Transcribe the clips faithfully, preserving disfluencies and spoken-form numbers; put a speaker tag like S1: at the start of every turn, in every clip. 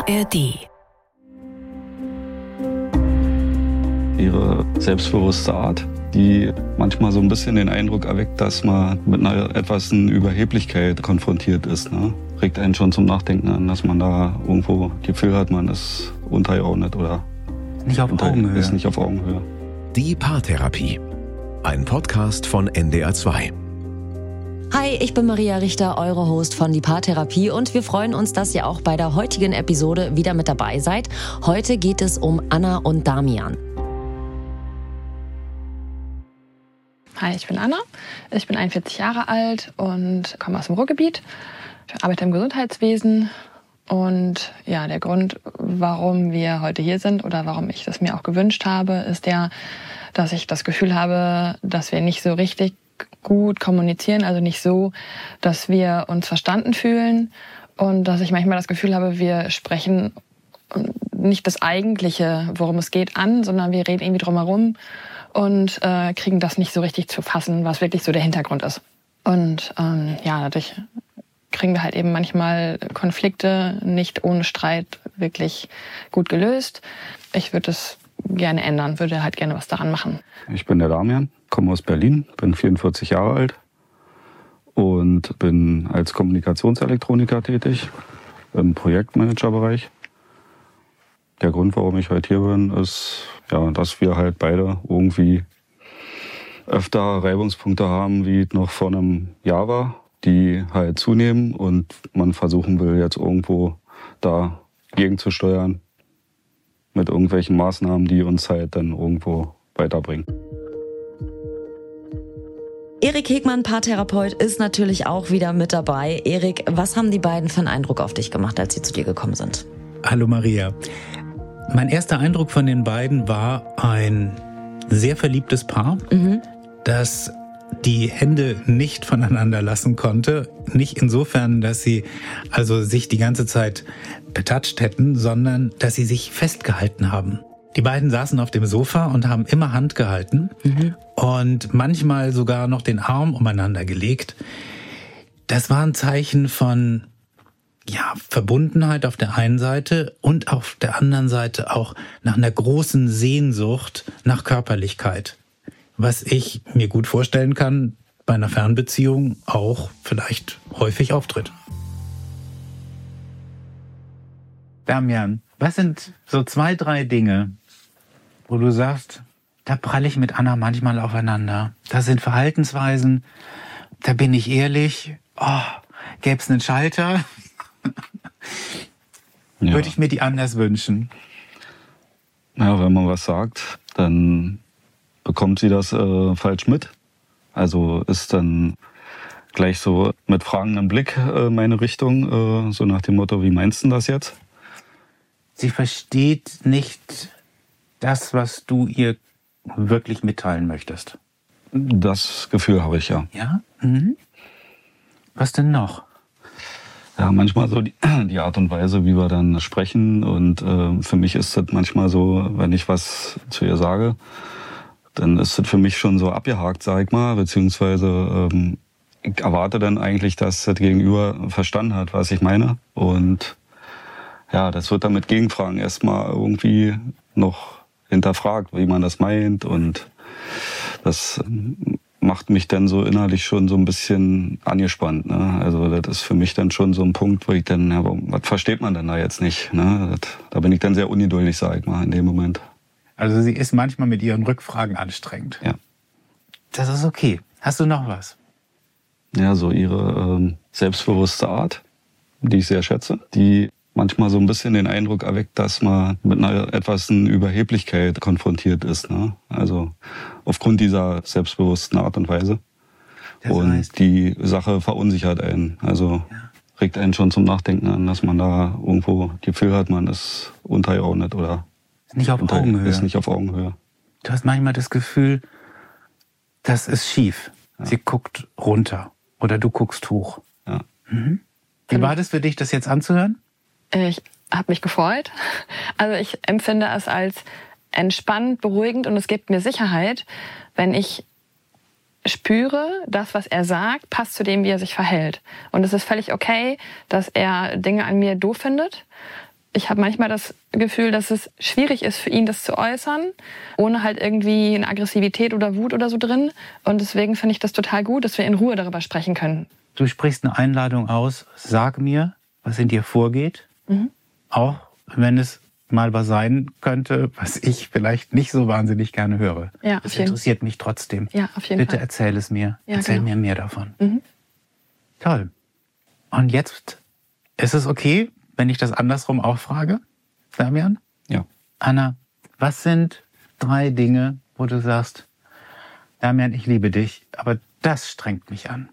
S1: R D.
S2: Ihre selbstbewusste Art, die manchmal so ein bisschen den Eindruck erweckt, dass man mit einer etwas Überheblichkeit konfrontiert ist. Ne? Regt einen schon zum Nachdenken an, dass man da irgendwo das Gefühl hat, man ist untergeordnet oder
S3: nicht auf Augenhöhe.
S2: Ist nicht auf Augenhöhe.
S1: Die Paartherapie. Ein Podcast von N D R zwei.
S4: Hi, ich bin Maria Richter, eure Host von Die Paartherapie, und wir freuen uns, dass ihr auch bei der heutigen Episode wieder mit dabei seid. Heute geht es um Anna und Damian.
S5: Hi, ich bin Anna. Ich bin einundvierzig Jahre alt und komme aus dem Ruhrgebiet. Ich arbeite im Gesundheitswesen. Und ja, der Grund, warum wir heute hier sind oder warum ich das mir auch gewünscht habe, ist ja, dass ich das Gefühl habe, dass wir nicht so richtig gut kommunizieren, also nicht so, dass wir uns verstanden fühlen, und dass ich manchmal das Gefühl habe, wir sprechen nicht das Eigentliche, worum es geht, an, sondern wir reden irgendwie drumherum und äh, kriegen das nicht so richtig zu fassen, was wirklich so der Hintergrund ist. Und ähm, ja, dadurch kriegen wir halt eben manchmal Konflikte nicht ohne Streit wirklich gut gelöst. Ich würde es gerne ändern, würde halt gerne was daran machen.
S2: Ich bin der Damian, komme aus Berlin, bin vierundvierzig Jahre alt und bin als Kommunikationselektroniker tätig im Projektmanagerbereich. Der Grund, warum ich heute hier bin, ist, ja, dass wir halt beide irgendwie öfter Reibungspunkte haben, wie noch vor einem Jahr war, die halt zunehmen und man versuchen will, jetzt irgendwo da gegenzusteuern mit irgendwelchen Maßnahmen, die uns halt dann irgendwo weiterbringen.
S4: Erik Hegmann, Paartherapeut, ist natürlich auch wieder mit dabei. Erik, was haben die beiden für einen Eindruck auf dich gemacht, als sie zu dir gekommen sind?
S3: Hallo Maria. Mein erster Eindruck von den beiden war ein sehr verliebtes Paar, mhm. das die Hände nicht voneinander lassen konnte. Nicht insofern, dass sie also sich die ganze Zeit betatscht hätten, sondern dass sie sich festgehalten haben. Die beiden saßen auf dem Sofa und haben immer Hand gehalten mhm. und manchmal sogar noch den Arm umeinander gelegt. Das war ein Zeichen von ja, Verbundenheit auf der einen Seite und auf der anderen Seite auch nach einer großen Sehnsucht nach Körperlichkeit. Was ich mir gut vorstellen kann, bei einer Fernbeziehung auch vielleicht häufig auftritt. Damian, was sind so zwei, drei Dinge, wo du sagst, da pralle ich mit Anna manchmal aufeinander? Das sind Verhaltensweisen, da bin ich ehrlich, oh, gäbe es einen Schalter, ja. Würde ich mir die anders wünschen.
S2: Ja, wenn man was sagt, dann bekommt sie das äh, falsch mit. Also ist dann gleich so mit fragendem Blick äh, meine Richtung, äh, so nach dem Motto, wie meinst du das jetzt?
S3: Sie versteht nicht das, was du ihr wirklich mitteilen möchtest.
S2: Das Gefühl habe ich, ja.
S3: Ja? Mhm. Was denn noch?
S2: Ja, manchmal so die, die Art und Weise, wie wir dann sprechen. Und äh, für mich ist das manchmal so, wenn ich was zu ihr sage, dann ist das für mich schon so abgehakt, sag ich mal. Beziehungsweise ähm, ich erwarte dann eigentlich, dass das Gegenüber verstanden hat, was ich meine. Und ja, das wird dann mit Gegenfragen erstmal irgendwie noch hinterfragt, wie man das meint. Und das macht mich dann so innerlich schon so ein bisschen angespannt. Ne? Also das ist für mich dann schon so ein Punkt, wo ich dann, ja, was versteht man denn da jetzt nicht? Ne? Das, da bin ich dann sehr ungeduldig, sag ich mal, in dem Moment.
S3: Also sie ist manchmal mit ihren Rückfragen anstrengend.
S2: Ja.
S3: Das ist okay. Hast du noch was?
S2: Ja, so ihre ähm, selbstbewusste Art, die ich sehr schätze, die manchmal so ein bisschen den Eindruck erweckt, dass man mit einer etwas Überheblichkeit konfrontiert ist. Ne? Also aufgrund dieser selbstbewussten Art und Weise. Das und heißt, die Sache verunsichert einen. Also ja. Regt einen schon zum Nachdenken an, dass man da irgendwo das Gefühl hat, man ist untergeordnet oder
S3: ist nicht auf
S2: unter,
S3: Augenhöhe.
S2: Ist nicht auf Augenhöhe.
S3: Du hast manchmal das Gefühl, das ist schief. Ja. Sie guckt runter oder du guckst hoch.
S2: Ja.
S3: Mhm. Wie war das für dich, das jetzt anzuhören?
S5: Ich habe mich gefreut. Also ich empfinde es als entspannt, beruhigend, und es gibt mir Sicherheit, wenn ich spüre, das, was er sagt, passt zu dem, wie er sich verhält. Und es ist völlig okay, dass er Dinge an mir doof findet. ich habe manchmal das Gefühl, dass es schwierig ist für ihn, das zu äußern, ohne halt irgendwie eine Aggressivität oder Wut oder so drin. Und deswegen finde ich das total gut, dass wir in Ruhe darüber sprechen können.
S6: Du sprichst eine Einladung aus, sag mir, was in dir vorgeht, mhm. auch wenn es mal was sein könnte, was ich vielleicht nicht so wahnsinnig gerne höre.
S5: Ja,
S6: das interessiert mich trotzdem.
S5: Ja, auf jeden
S6: Bitte
S5: Fall.
S6: erzähl es mir.
S5: Ja,
S6: erzähl
S5: genau.
S6: mir mehr davon.
S5: Mhm.
S6: Toll. Und jetzt ist es okay, wenn ich das andersrum auch frage, Damian?
S2: Ja.
S6: Anna, was sind drei Dinge, wo du sagst, Damian, ich liebe dich, aber das strengt mich an?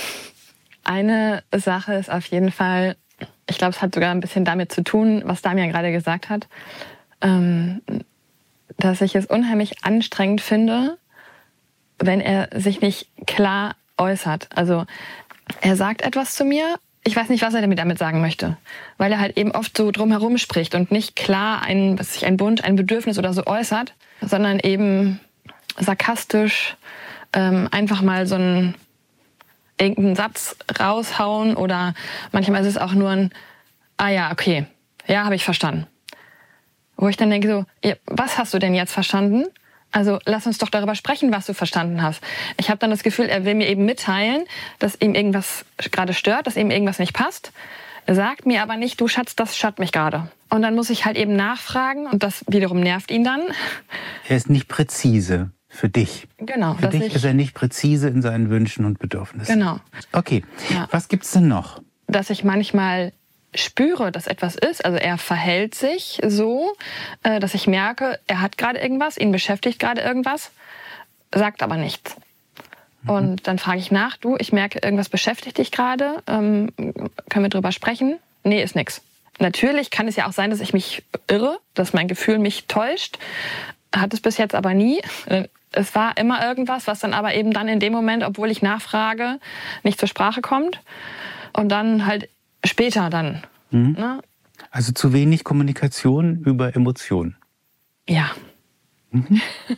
S5: Eine Sache ist auf jeden Fall, ich glaube, es hat sogar ein bisschen damit zu tun, was Damian gerade gesagt hat, ähm, dass ich es unheimlich anstrengend finde, wenn er sich nicht klar äußert. Also er sagt etwas zu mir, ich weiß nicht, was er damit sagen möchte, weil er halt eben oft so drumherum spricht und nicht klar ein, was sich ein Wunsch, ein Bedürfnis oder so äußert, sondern eben sarkastisch ähm, einfach mal so ein irgendeinen Satz raushauen oder manchmal ist es auch nur ein, ah ja, okay, ja, habe ich verstanden. Wo ich dann denke so, ja, was hast du denn jetzt verstanden? Also lass uns doch darüber sprechen, was du verstanden hast. Ich habe dann das Gefühl, er will mir eben mitteilen, dass ihm irgendwas gerade stört, dass ihm irgendwas nicht passt. Er sagt mir aber nicht, du Schatz, das stört mich gerade. Und dann muss ich halt eben nachfragen und das wiederum nervt ihn dann.
S6: Er ist nicht präzise. Für dich.
S5: Genau.
S6: Für dich
S5: ich,
S6: ist er nicht präzise in seinen Wünschen und Bedürfnissen.
S5: Genau.
S6: Okay,
S5: ja.
S6: Was gibt's denn noch?
S5: Dass ich manchmal spüre, dass etwas ist. Also er verhält sich so, dass ich merke, er hat gerade irgendwas, ihn beschäftigt gerade irgendwas, sagt aber nichts. Mhm. Und dann frage ich nach, du, ich merke, irgendwas beschäftigt dich gerade, ähm, können wir drüber sprechen? Nee, ist nix. Natürlich kann es ja auch sein, dass ich mich irre, dass mein Gefühl mich täuscht. Hat es bis jetzt aber nie. Es war immer irgendwas, was dann aber eben dann in dem Moment, obwohl ich nachfrage, nicht zur Sprache kommt. Und dann halt später dann.
S6: Mhm.
S5: Ne?
S6: Also zu wenig Kommunikation über Emotionen.
S5: Ja.
S6: Mhm.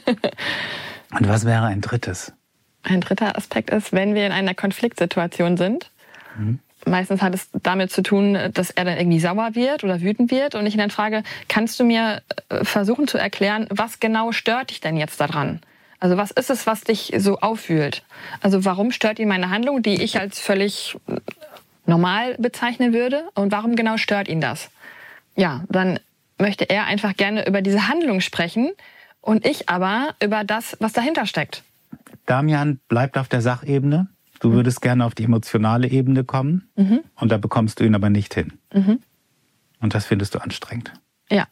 S6: Und was wäre ein drittes?
S5: Ein dritter Aspekt ist, wenn wir in einer Konfliktsituation sind. Mhm. Meistens hat es damit zu tun, dass er dann irgendwie sauer wird oder wütend wird. Und ich ihn dann frage, kannst du mir versuchen zu erklären, was genau stört dich denn jetzt daran? Also was ist es, was dich so aufwühlt? Also warum stört ihn meine Handlung, die ich als völlig normal bezeichnen würde? Und warum genau stört ihn das? Ja, dann möchte er einfach gerne über diese Handlung sprechen und ich aber über das, was dahinter steckt.
S6: Damian bleibt auf der Sachebene. Du würdest gerne auf die emotionale Ebene kommen, mhm. und da bekommst du ihn aber nicht hin. Mhm. Und das findest du anstrengend.
S5: Ja.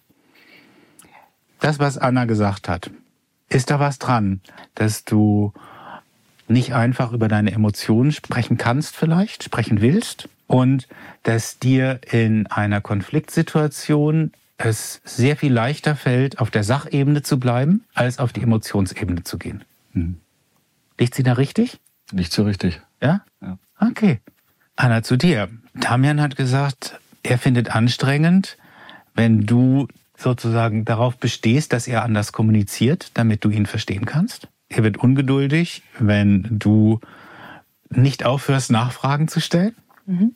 S6: Das, was Anna gesagt hat, ist da was dran, dass du nicht einfach über deine Emotionen sprechen kannst vielleicht, sprechen willst, und dass dir in einer Konfliktsituation es sehr viel leichter fällt, auf der Sachebene zu bleiben, als auf die Emotionsebene zu gehen. Mhm. Liegt sie da richtig?
S2: Nicht so richtig.
S6: Ja?
S2: Ja.
S6: Okay. Anna, zu dir. Damian hat gesagt, er findet anstrengend, wenn du sozusagen darauf bestehst, dass er anders kommuniziert, damit du ihn verstehen kannst. Er wird ungeduldig, wenn du nicht aufhörst, Nachfragen zu stellen. Mhm.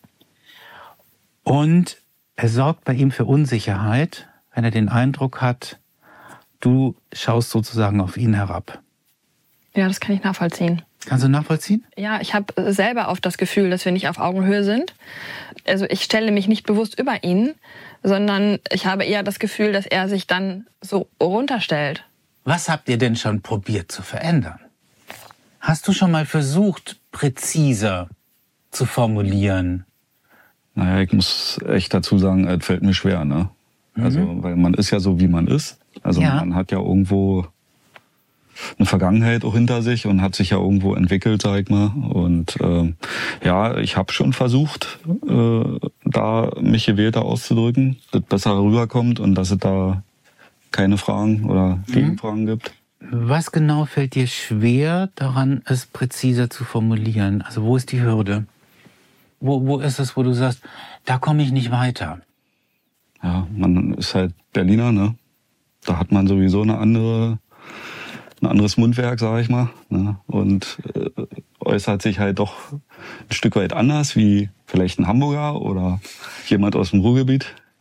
S6: Und es sorgt bei ihm für Unsicherheit, wenn er den Eindruck hat, du schaust sozusagen auf ihn herab.
S5: Ja, das kann ich nachvollziehen.
S6: Kannst du nachvollziehen?
S5: Ja, ich habe selber oft das Gefühl, dass wir nicht auf Augenhöhe sind. Also ich stelle mich nicht bewusst über ihn, sondern ich habe eher das Gefühl, dass er sich dann so runterstellt.
S6: Was habt ihr denn schon probiert zu verändern? Hast du schon mal versucht, präziser zu formulieren?
S2: Naja, ich muss echt dazu sagen, es fällt mir schwer, ne? Mhm. Also, weil man ist ja so, wie man ist. Also ja. Man hat ja irgendwo eine Vergangenheit auch hinter sich und hat sich ja irgendwo entwickelt, sag ich mal. Und ähm, ja, ich habe schon versucht, äh, da mich gewählter auszudrücken, dass es besser rüberkommt und dass es da keine Fragen oder Gegenfragen mhm. gibt.
S6: Was genau fällt dir schwer daran, es präziser zu formulieren? Also wo ist die Hürde? Wo, wo ist es, wo du sagst, da komme ich nicht weiter?
S2: Ja, man ist halt Berliner, ne? Da hat man sowieso eine andere... ein anderes Mundwerk, sage ich mal, ne? Und äh, äußert sich halt doch ein Stück weit anders wie vielleicht ein Hamburger oder jemand aus dem Ruhrgebiet.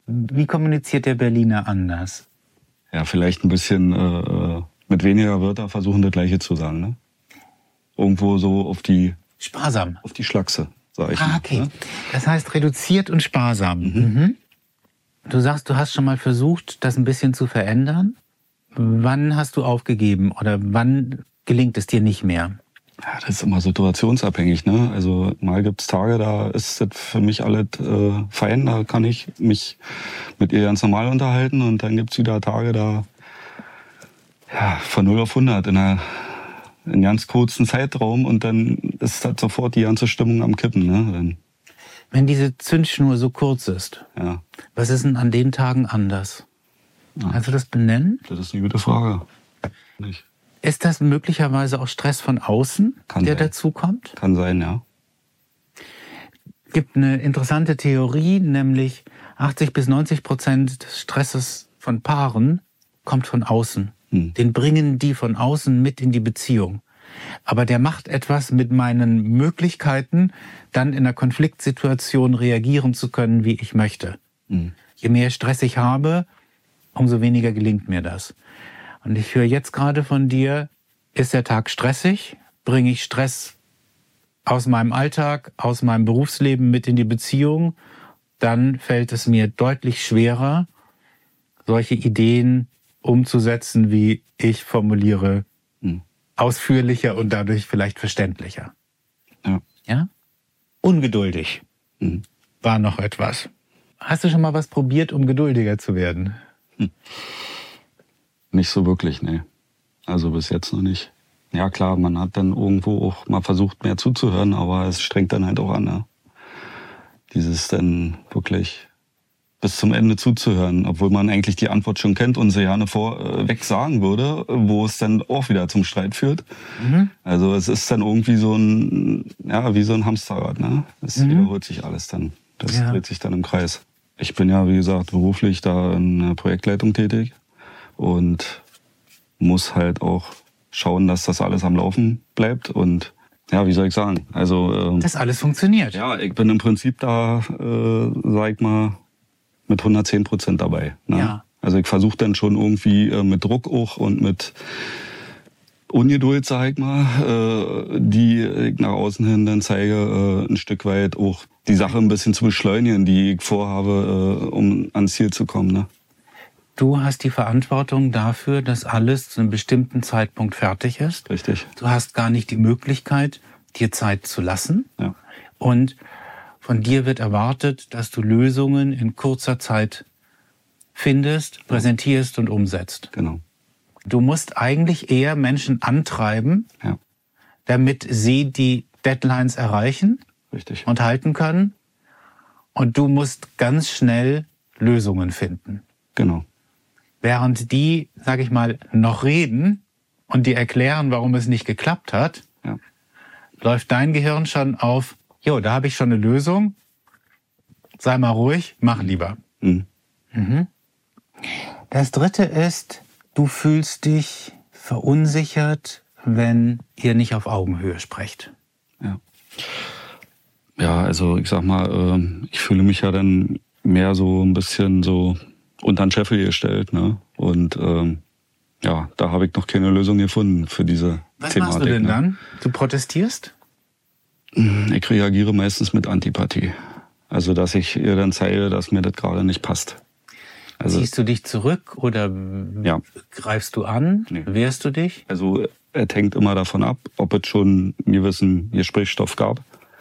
S6: Wie kommuniziert der Berliner anders?
S2: Ja, vielleicht ein bisschen äh, mit weniger Wörter versuchen, das Gleiche zu sagen. Ne? Irgendwo so auf die...
S6: Sparsam.
S2: Auf die Schlachse, sag ich
S6: Ah,
S2: mal.
S6: okay.
S2: Ne?
S6: Das heißt reduziert und sparsam.
S2: Mhm.
S6: Mhm. Du sagst, du hast schon mal versucht, das ein bisschen zu verändern. Wann hast du aufgegeben oder wann gelingt es dir nicht mehr?
S2: Ja, das ist immer situationsabhängig. Ne? Also mal gibt's Tage, da ist das für mich alles äh, fein. Da kann ich mich mit ihr ganz normal unterhalten. Und dann gibt's wieder Tage, da ja, von null auf hundert in einer, in einem ganz kurzen Zeitraum. Und dann ist halt sofort die ganze Stimmung am Kippen. Ne? Dann,
S6: Wenn diese Zündschnur so kurz ist,
S2: ja,
S6: was ist denn an den Tagen anders?
S2: Ja.
S6: Kannst du das benennen?
S2: das ist eine gute Frage. Nicht.
S6: Ist das möglicherweise auch Stress von außen,
S2: Kann
S6: der
S2: sein.
S6: dazukommt?
S2: Kann sein, ja.
S6: Es gibt eine interessante Theorie, nämlich achtzig bis neunzig Prozent des Stresses von Paaren kommt von außen.
S2: Hm.
S6: Den bringen die von außen mit in die Beziehung. Aber der macht etwas mit meinen Möglichkeiten, dann in einer Konfliktsituation reagieren zu können, wie ich möchte.
S2: Hm.
S6: Je mehr Stress ich habe, umso weniger gelingt mir das. Und ich höre jetzt gerade von dir, ist der Tag stressig? Bringe ich Stress aus meinem Alltag, aus meinem Berufsleben mit in die Beziehung? Dann fällt es mir deutlich schwerer, solche Ideen umzusetzen, wie ich formuliere,
S2: Hm.
S6: ausführlicher und dadurch vielleicht verständlicher.
S2: Ja.
S6: Ja? Ungeduldig
S2: Hm.
S6: war noch etwas. Hast du schon mal was probiert, um geduldiger zu werden?
S2: Nicht so wirklich, nee. Also bis jetzt noch nicht. Ja klar, man hat dann irgendwo auch mal versucht, mehr zuzuhören, aber es strengt dann halt auch an. Ne? Dieses dann wirklich bis zum Ende zuzuhören, obwohl man eigentlich die Antwort schon kennt und sie gerne vorweg sagen würde, wo es dann auch wieder zum Streit führt.
S6: Mhm.
S2: Also es ist dann irgendwie so ein, ja, wie so ein Hamsterrad. Ne? Es
S6: Mhm.
S2: wiederholt sich alles dann. Das
S6: Ja.
S2: dreht sich dann im Kreis. Ich bin ja, wie gesagt, beruflich da in der Projektleitung tätig und muss halt auch schauen, dass das alles am Laufen bleibt. Und ja, wie soll ich sagen? Also ähm,
S6: Dass alles funktioniert.
S2: ja, ich bin im Prinzip da, äh, sag ich mal, mit hundertzehn Prozent dabei. Ne?
S6: Ja.
S2: Also ich versuche dann schon irgendwie äh, mit Druck auch und mit Ungeduld, sag ich mal, äh, die ich nach außen hin dann zeige, äh, ein Stück weit auch die Sache ein bisschen zu beschleunigen, die ich vorhabe, äh, um ans Ziel zu kommen. Ne?
S6: Du hast die Verantwortung dafür, dass alles zu einem bestimmten Zeitpunkt fertig ist.
S2: Richtig.
S6: Du hast gar nicht die Möglichkeit, dir Zeit zu lassen.
S2: Ja.
S6: Und von dir wird erwartet, dass du Lösungen in kurzer Zeit findest, präsentierst und umsetzt.
S2: Genau.
S6: Du musst eigentlich eher Menschen antreiben,
S2: Ja.
S6: damit sie die Deadlines erreichen
S2: Richtig.
S6: und halten können. Und du musst ganz schnell Lösungen finden.
S2: Genau.
S6: Während die, sag ich mal, noch reden und dir erklären, warum es nicht geklappt hat,
S2: Ja.
S6: läuft dein Gehirn schon auf, jo, da habe ich schon eine Lösung, sei mal ruhig, mach lieber.
S2: Mhm.
S6: Mhm. Das dritte ist, du fühlst dich verunsichert, wenn ihr nicht auf Augenhöhe sprecht.
S2: Ja. Ja, also ich sag mal, ähm, ich fühle mich ja dann mehr so ein bisschen so unter den Scheffel gestellt, ne? Und ähm, ja, da habe ich noch keine Lösung gefunden für diese
S6: Was
S2: Thematik.
S6: machst du denn
S2: ne?
S6: dann? Du protestierst?
S2: Ich reagiere meistens mit Antipathie. Also, dass ich ihr dann zeige, dass mir das gerade nicht passt. Also,
S6: Ziehst du dich zurück oder
S2: Ja.
S6: greifst du an?
S2: Nee.
S6: Wehrst du dich?
S2: also es hängt immer davon ab, ob es schon einen gewissen Gesprächsstoff gab.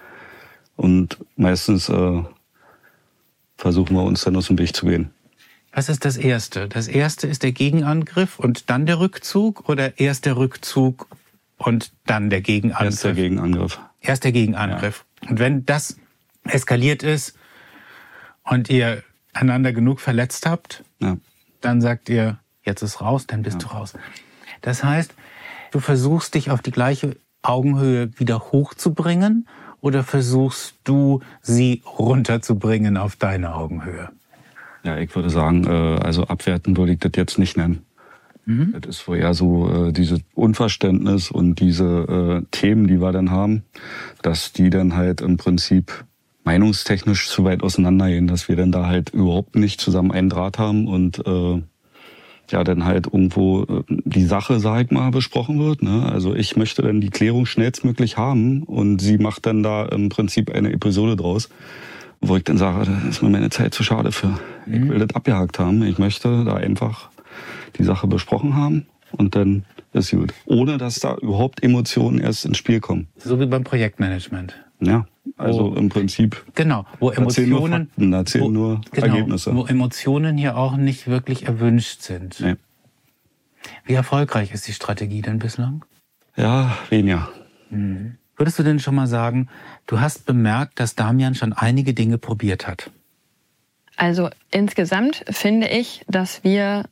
S2: Und meistens äh, versuchen wir uns dann aus dem Weg zu gehen.
S6: Was ist das Erste? Das Erste ist der Gegenangriff und dann der Rückzug oder erst der Rückzug und dann der Gegenangriff?
S2: Erst der Gegenangriff.
S6: Erst der Gegenangriff. Und wenn das eskaliert ist und ihr einander genug verletzt habt,
S2: Ja.
S6: dann sagt ihr, jetzt ist raus, dann bist
S2: Ja.
S6: du raus. Das heißt, du versuchst dich auf die gleiche Augenhöhe wieder hochzubringen oder versuchst du, sie runterzubringen auf deine Augenhöhe?
S2: Ja, ich würde sagen, äh, also abwerten würde ich das jetzt nicht nennen.
S6: Mhm.
S2: Das ist wohl eher so äh, dieses Unverständnis und diese äh, Themen, die wir dann haben, dass die dann halt im Prinzip meinungstechnisch zu weit auseinandergehen, dass wir dann da halt überhaupt nicht zusammen einen Draht haben und äh, ja dann halt irgendwo äh, die Sache, sag ich mal, besprochen wird. Ne? Also ich möchte dann die Klärung schnellstmöglich haben und sie macht dann da im Prinzip eine Episode draus, wo ich dann sage, da ist mir meine Zeit zu schade für. Mhm. Ich will das abgehakt haben. Ich möchte da einfach die Sache besprochen haben und dann ist gut. Ohne dass da überhaupt Emotionen erst ins Spiel kommen.
S6: So wie beim Projektmanagement.
S2: Ja, also oh. im Prinzip.
S6: Genau, wo
S2: erzählen
S6: Emotionen,
S2: nur Fakten, erzählen
S6: wo,
S2: nur
S6: genau,
S2: Ergebnisse.
S6: Wo Emotionen hier auch nicht wirklich erwünscht sind.
S2: Nee.
S6: Wie erfolgreich ist die Strategie denn bislang?
S2: Ja, weniger.
S6: Mhm. Würdest du denn schon mal sagen, du hast bemerkt, dass Damian schon einige Dinge probiert hat?
S5: Also insgesamt finde ich, dass wir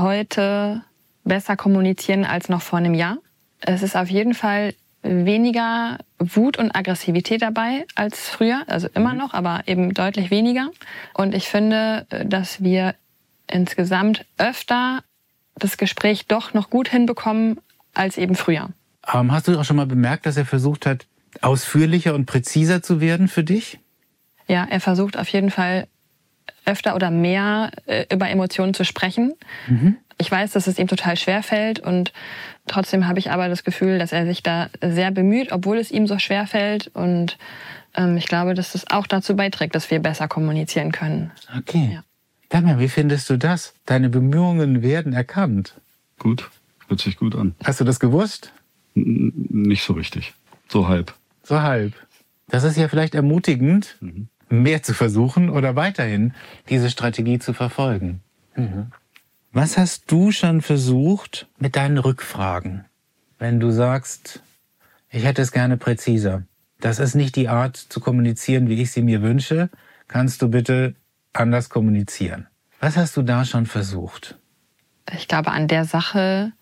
S5: heute besser kommunizieren als noch vor einem Jahr. Es ist auf jeden Fall weniger Wut und Aggressivität dabei als früher, also immer noch, aber eben deutlich weniger. Und ich finde, dass wir insgesamt öfter das Gespräch doch noch gut hinbekommen als eben früher.
S6: Ähm, hast du auch schon mal bemerkt, dass er versucht hat, ausführlicher und präziser zu werden für dich?
S5: Ja, er versucht auf jeden Fall öfter oder mehr äh, über Emotionen zu sprechen. Mhm. Ich weiß, dass es ihm total schwer fällt und trotzdem habe ich aber das Gefühl, dass er sich da sehr bemüht, obwohl es ihm so schwer fällt. Und ähm, ich glaube, dass das auch dazu beiträgt, dass wir besser kommunizieren können.
S6: Okay.
S5: Ja.
S6: Damian, wie findest du das? Deine Bemühungen werden erkannt.
S2: Gut, hört sich gut an.
S6: Hast du das gewusst?
S2: N- nicht so richtig, so halb.
S6: So halb. Das ist ja vielleicht ermutigend, mhm. mehr zu versuchen oder weiterhin diese Strategie zu verfolgen. Mhm. Was hast du schon versucht mit deinen Rückfragen? Wenn du sagst, ich hätte es gerne präziser. Das ist nicht die Art zu kommunizieren, wie ich sie mir wünsche. Kannst du bitte anders kommunizieren? Was hast du da schon versucht?
S5: Ich glaube, an der Sache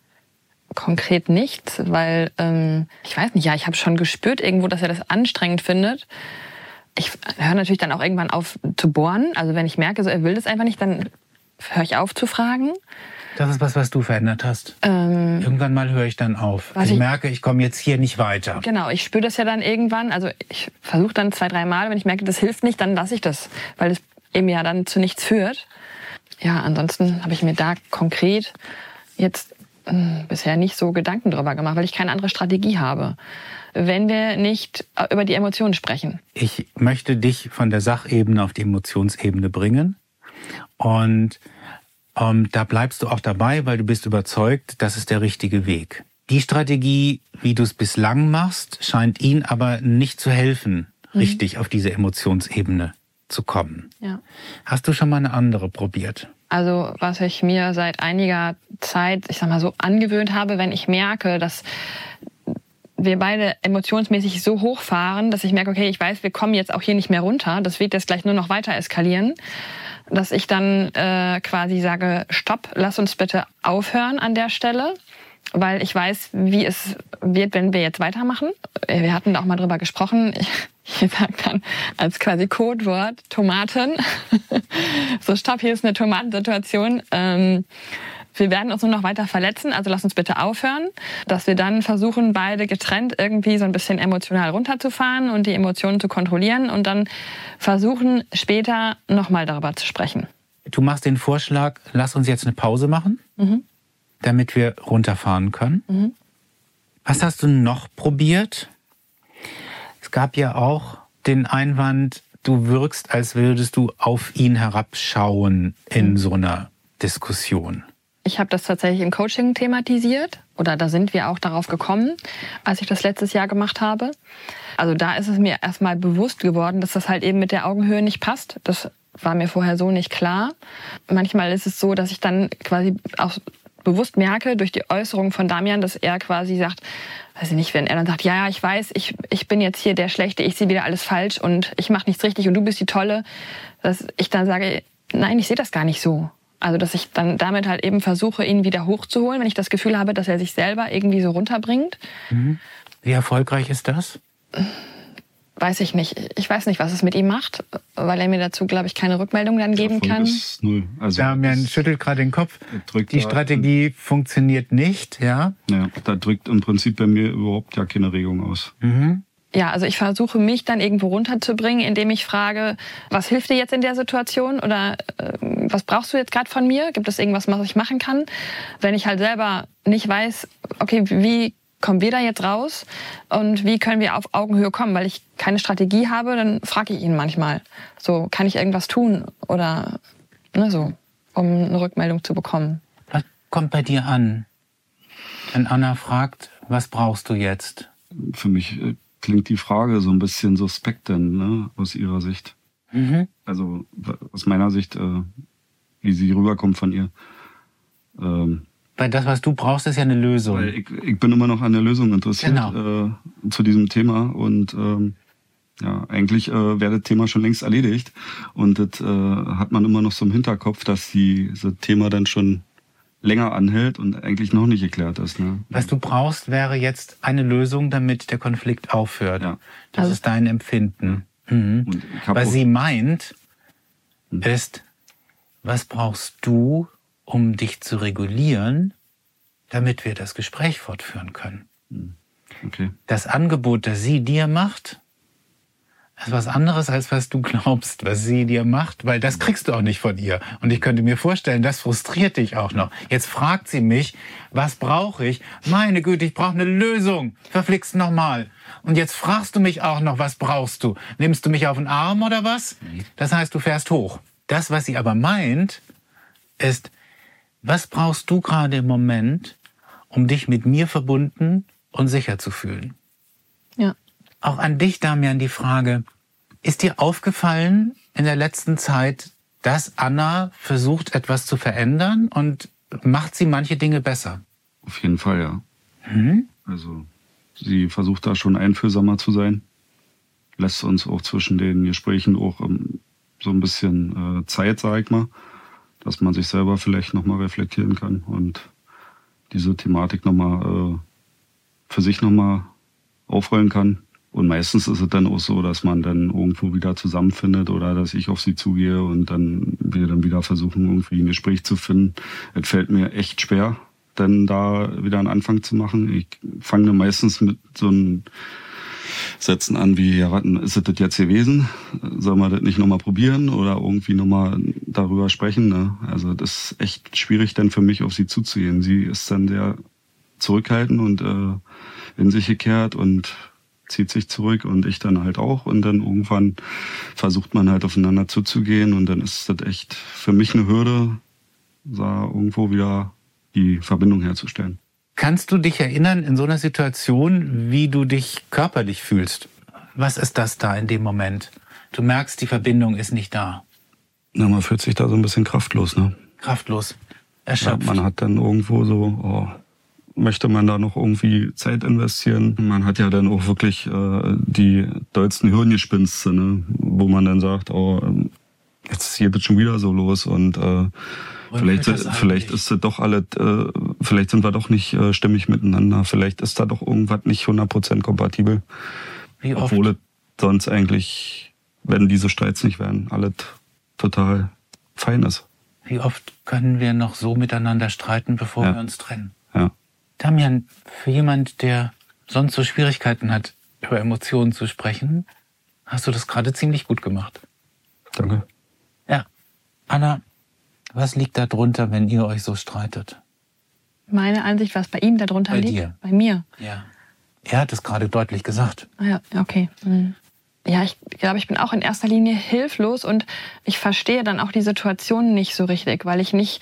S5: konkret nichts, weil ähm, ich weiß nicht, ja, ich habe schon gespürt irgendwo, dass er das anstrengend findet. Ich höre natürlich dann auch irgendwann auf zu bohren. Also wenn ich merke, so er will das einfach nicht, dann höre ich auf zu fragen.
S6: Das ist was, was du verändert hast.
S5: Ähm,
S6: Irgendwann mal höre ich dann auf. Ich, ich merke, ich komme jetzt hier nicht weiter.
S5: Genau, ich spüre das ja dann irgendwann. Also ich versuche dann zwei, drei Mal. Wenn ich merke, das hilft nicht, dann lasse ich das, weil es eben ja dann zu nichts führt. Ja, ansonsten habe ich mir da konkret jetzt mh, bisher nicht so Gedanken drüber gemacht, weil ich keine andere Strategie habe, wenn wir nicht über die Emotionen sprechen.
S6: Ich möchte dich von der Sachebene auf die Emotionsebene bringen. Und ähm, da bleibst du auch dabei, weil du bist überzeugt, das ist der richtige Weg. Die Strategie, wie du es bislang machst, scheint ihn aber nicht zu helfen, mhm. richtig auf diese Emotionsebene zu kommen.
S5: Ja.
S6: Hast du schon mal eine andere probiert?
S5: Also was ich mir seit einiger Zeit, ich sag mal so, angewöhnt habe, wenn ich merke, dass wir beide emotionsmäßig so hochfahren, dass ich merke, okay, ich weiß, wir kommen jetzt auch hier nicht mehr runter, das wird jetzt gleich nur noch weiter eskalieren, dass ich dann äh, quasi sage, stopp, lass uns bitte aufhören an der Stelle, weil ich weiß, wie es wird, wenn wir jetzt weitermachen. Wir hatten da auch mal drüber gesprochen. Ich, ich sage dann als quasi Codewort Tomaten. So, stopp, hier ist eine Tomatensituation. Ähm, wir werden uns nur noch weiter verletzen, also lass uns bitte aufhören. Dass wir dann versuchen, beide getrennt irgendwie so ein bisschen emotional runterzufahren und die Emotionen zu kontrollieren und dann versuchen, später nochmal darüber zu sprechen.
S6: Du machst den Vorschlag, lass uns jetzt eine Pause machen, mhm. damit wir runterfahren können. Mhm. Was hast du noch probiert? Es gab ja auch den Einwand, du wirkst, als würdest du auf ihn herabschauen in mhm. so einer Diskussion.
S5: Ich habe das tatsächlich im Coaching thematisiert oder da sind wir auch darauf gekommen, als ich das letztes Jahr gemacht habe. Also da ist es mir erstmal bewusst geworden, dass das halt eben mit der Augenhöhe nicht passt. Das war mir vorher so nicht klar. Manchmal ist es so, dass ich dann quasi auch bewusst merke durch die Äußerung von Damian, dass er quasi sagt, weiß ich nicht, wenn er dann sagt, ja, ja, ich weiß, ich, ich bin jetzt hier der Schlechte, ich sehe wieder alles falsch und ich mache nichts richtig und du bist die Tolle, dass ich dann sage, nein, ich sehe das gar nicht so. Also, dass ich dann damit halt eben versuche, ihn wieder hochzuholen, wenn ich das Gefühl habe, dass er sich selber irgendwie so runterbringt.
S6: Mhm. Wie erfolgreich ist das?
S5: Weiß ich nicht. Ich weiß nicht, was es mit ihm macht, weil er mir dazu, glaube ich, keine Rückmeldung dann geben kann.
S2: Ist null. Also
S6: Damian schüttelt gerade den Kopf. Die Strategie funktioniert nicht, ja?
S2: Ja, da drückt im Prinzip bei mir überhaupt ja keine Regung aus.
S6: Mhm.
S5: ja, also ich versuche mich dann irgendwo runterzubringen, indem ich frage, was hilft dir jetzt in der Situation oder äh, was brauchst du jetzt gerade von mir? Gibt es irgendwas, was ich machen kann? Wenn ich halt selber nicht weiß, okay, wie kommen wir da jetzt raus und wie können wir auf Augenhöhe kommen? Weil ich keine Strategie habe, dann frage ich ihn manchmal, so, kann ich irgendwas tun oder ne, so, um eine Rückmeldung zu bekommen.
S6: Was kommt bei dir an, wenn Anna fragt, was brauchst du jetzt?
S2: Für mich äh, klingt die Frage so ein bisschen suspekt denn, ne, aus ihrer Sicht.
S6: Mhm.
S2: Also aus meiner Sicht, äh, wie sie rüberkommt von ihr. Ähm,
S6: Weil das, was du brauchst, ist ja eine Lösung.
S2: Weil ich, ich bin immer noch an der Lösung interessiert,
S6: Genau.
S2: äh, zu diesem Thema. Und ähm, ja, eigentlich äh, wäre das Thema schon längst erledigt. Und das äh, hat man immer noch so im Hinterkopf, dass dieses Thema dann schon länger anhält und eigentlich noch nicht geklärt ist. Ne?
S6: Was du brauchst, wäre jetzt eine Lösung, damit der Konflikt aufhört.
S2: Ja.
S6: Das
S5: Also,
S6: ist dein Empfinden. Mhm.
S2: Und ich hab
S6: Was
S2: auch-
S6: sie meint,
S2: Hm.
S6: ist, was brauchst du, um dich zu regulieren, damit wir das Gespräch fortführen können?
S2: Okay.
S6: Das Angebot, das sie dir macht, ist was anderes, als was du glaubst, was sie dir macht, weil das kriegst du auch nicht von ihr. Und ich könnte mir vorstellen, das frustriert dich auch noch. Jetzt fragt sie mich, was brauche ich? Meine Güte, ich brauche eine Lösung. Verflixt nochmal. Und jetzt fragst du mich auch noch, was brauchst du? Nimmst du mich auf den Arm oder was? Das heißt, du fährst hoch. Das, was sie aber meint, ist, was brauchst du gerade im Moment, um dich mit mir verbunden und sicher zu fühlen?
S5: ja.
S6: Auch an dich, Damian, die Frage, ist dir aufgefallen in der letzten Zeit, dass Anna versucht, etwas zu verändern und macht sie manche Dinge besser?
S2: Auf jeden Fall, ja.
S6: Mhm.
S2: Also sie versucht da schon einfühlsamer zu sein. Lässt uns auch zwischen den Gesprächen auch ähm, so ein bisschen äh, Zeit, sag ich mal, dass man sich selber vielleicht nochmal reflektieren kann und diese Thematik nochmal äh, für sich nochmal aufrollen kann. Und meistens ist es dann auch so, dass man dann irgendwo wieder zusammenfindet oder dass ich auf sie zugehe und dann wir dann wieder versuchen, irgendwie ein Gespräch zu finden. Es fällt mir echt schwer, dann da wieder einen Anfang zu machen. Ich fange dann meistens mit so einem Sätzen an wie, ja, warten, ist es das jetzt gewesen? Soll man das nicht nochmal probieren oder irgendwie nochmal darüber sprechen? Ne? Also das ist echt schwierig dann für mich, auf sie zuzugehen. Sie ist dann sehr zurückhaltend und äh, in sich gekehrt und zieht sich zurück und ich dann halt auch. Und dann irgendwann versucht man halt aufeinander zuzugehen und dann ist das echt für mich eine Hürde, da irgendwo wieder die Verbindung herzustellen.
S6: Kannst du dich erinnern in so einer Situation, wie du dich körperlich fühlst? Was ist das da in dem Moment? Du merkst, die Verbindung ist nicht da.
S2: Na, man fühlt sich da so ein bisschen kraftlos, ne?
S6: Kraftlos,
S2: Ja,
S6: erschöpft.
S2: man hat dann irgendwo so, oh, möchte man da noch irgendwie Zeit investieren? Man hat ja dann auch wirklich äh, die dollsten Hirngespinste, ne? Wo man dann sagt, oh, jetzt geht es schon wieder so los und äh, vielleicht,
S6: fühlt das
S2: vielleicht
S6: eigentlich?
S2: ist das doch alles, äh, vielleicht sind wir doch nicht äh, stimmig miteinander, vielleicht ist da doch irgendwas nicht hundert Prozent kompatibel.
S6: Wie oft?
S2: Obwohl es sonst eigentlich, wenn diese Streits nicht wären, alles total fein ist.
S6: Wie oft können wir noch so miteinander streiten, bevor
S2: Ja.
S6: wir uns trennen?
S2: Ja.
S6: Damian, für jemand, der sonst so Schwierigkeiten hat, über Emotionen zu sprechen, hast du das gerade ziemlich gut gemacht.
S2: Danke.
S6: Ja. Anna, was liegt da drunter, wenn ihr euch so streitet?
S5: Meine Ansicht, was bei ihm darunter
S6: Bei
S5: liegt?
S6: dir.
S5: Bei mir.
S6: Ja. Er hat es gerade deutlich gesagt.
S5: Ah ja, okay. Hm. Ja, ich glaube, ich bin auch in erster Linie hilflos und ich verstehe dann auch die Situation nicht so richtig, weil ich nicht,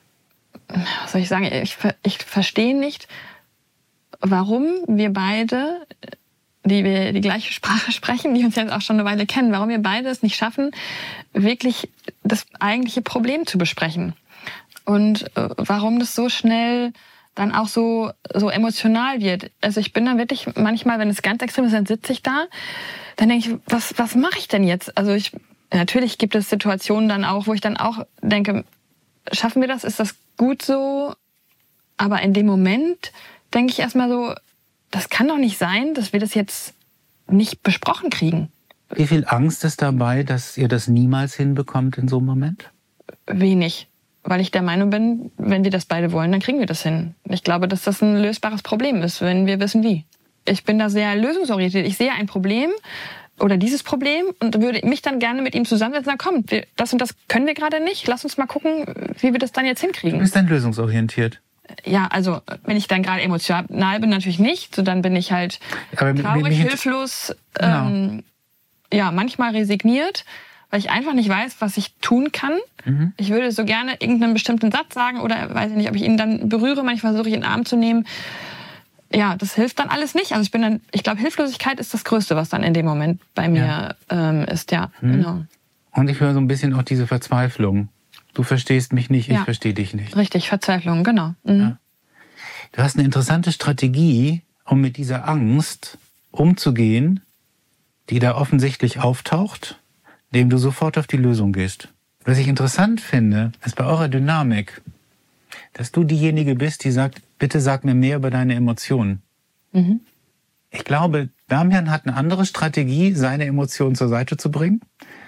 S5: was soll ich sagen, ich, ich verstehe nicht, warum wir beide, die wir die gleiche Sprache sprechen, die uns jetzt auch schon eine Weile kennen, warum wir beide es nicht schaffen, wirklich das eigentliche Problem zu besprechen. Und äh, warum das so schnell dann auch so, so emotional wird. Also ich bin dann wirklich manchmal, wenn es ganz extrem ist, dann sitze ich da, dann denke ich, was, was mache ich denn jetzt? Also ich, natürlich gibt es Situationen dann auch, wo ich dann auch denke, schaffen wir das? Ist das gut so? Aber in dem Moment denke ich erstmal so, das kann doch nicht sein, dass wir das jetzt nicht besprochen kriegen.
S6: Wie viel Angst ist dabei, dass ihr das niemals hinbekommt in so einem Moment?
S5: Wenig. Weil ich der Meinung bin, wenn wir das beide wollen, dann kriegen wir das hin. Ich glaube, dass das ein lösbares Problem ist, wenn wir wissen, wie. ich bin da sehr lösungsorientiert. Ich sehe ein Problem oder dieses Problem und würde mich dann gerne mit ihm zusammensetzen und sagen, komm, wir, das und das können wir gerade nicht. Lass uns mal gucken, wie wir das dann jetzt hinkriegen.
S6: Du bist dann lösungsorientiert.
S5: Ja, also wenn ich dann gerade emotional bin, natürlich nicht. So, dann bin ich halt
S6: Aber
S5: traurig,
S6: mich-
S5: hilflos,
S6: Genau.
S5: ähm, ja, manchmal resigniert, weil ich einfach nicht weiß, was ich tun kann.
S6: Mhm.
S5: Ich würde so gerne irgendeinen bestimmten Satz sagen oder weiß ich nicht, ob ich ihn dann berühre. Manchmal versuche ich ihn in den Arm zu nehmen. Ja, das hilft dann alles nicht. Also ich bin dann, ich glaube, Hilflosigkeit ist das Größte, was dann in dem Moment bei mir
S6: Ja.
S5: ähm, ist. Ja,
S6: Mhm.
S5: genau.
S6: Und ich höre so ein bisschen auch diese Verzweiflung. Du verstehst mich nicht, ich
S5: Ja.
S6: verstehe dich nicht.
S5: Richtig, Verzweiflung, genau. Mhm.
S6: Ja. Du hast eine interessante Strategie, um mit dieser Angst umzugehen, die da offensichtlich auftaucht, indem du sofort auf die Lösung gehst. Was ich interessant finde, ist bei eurer Dynamik, dass du diejenige bist, die sagt, bitte sag mir mehr über deine Emotionen.
S5: Mhm.
S6: Ich glaube, Damian hat eine andere Strategie, seine Emotionen zur Seite zu bringen.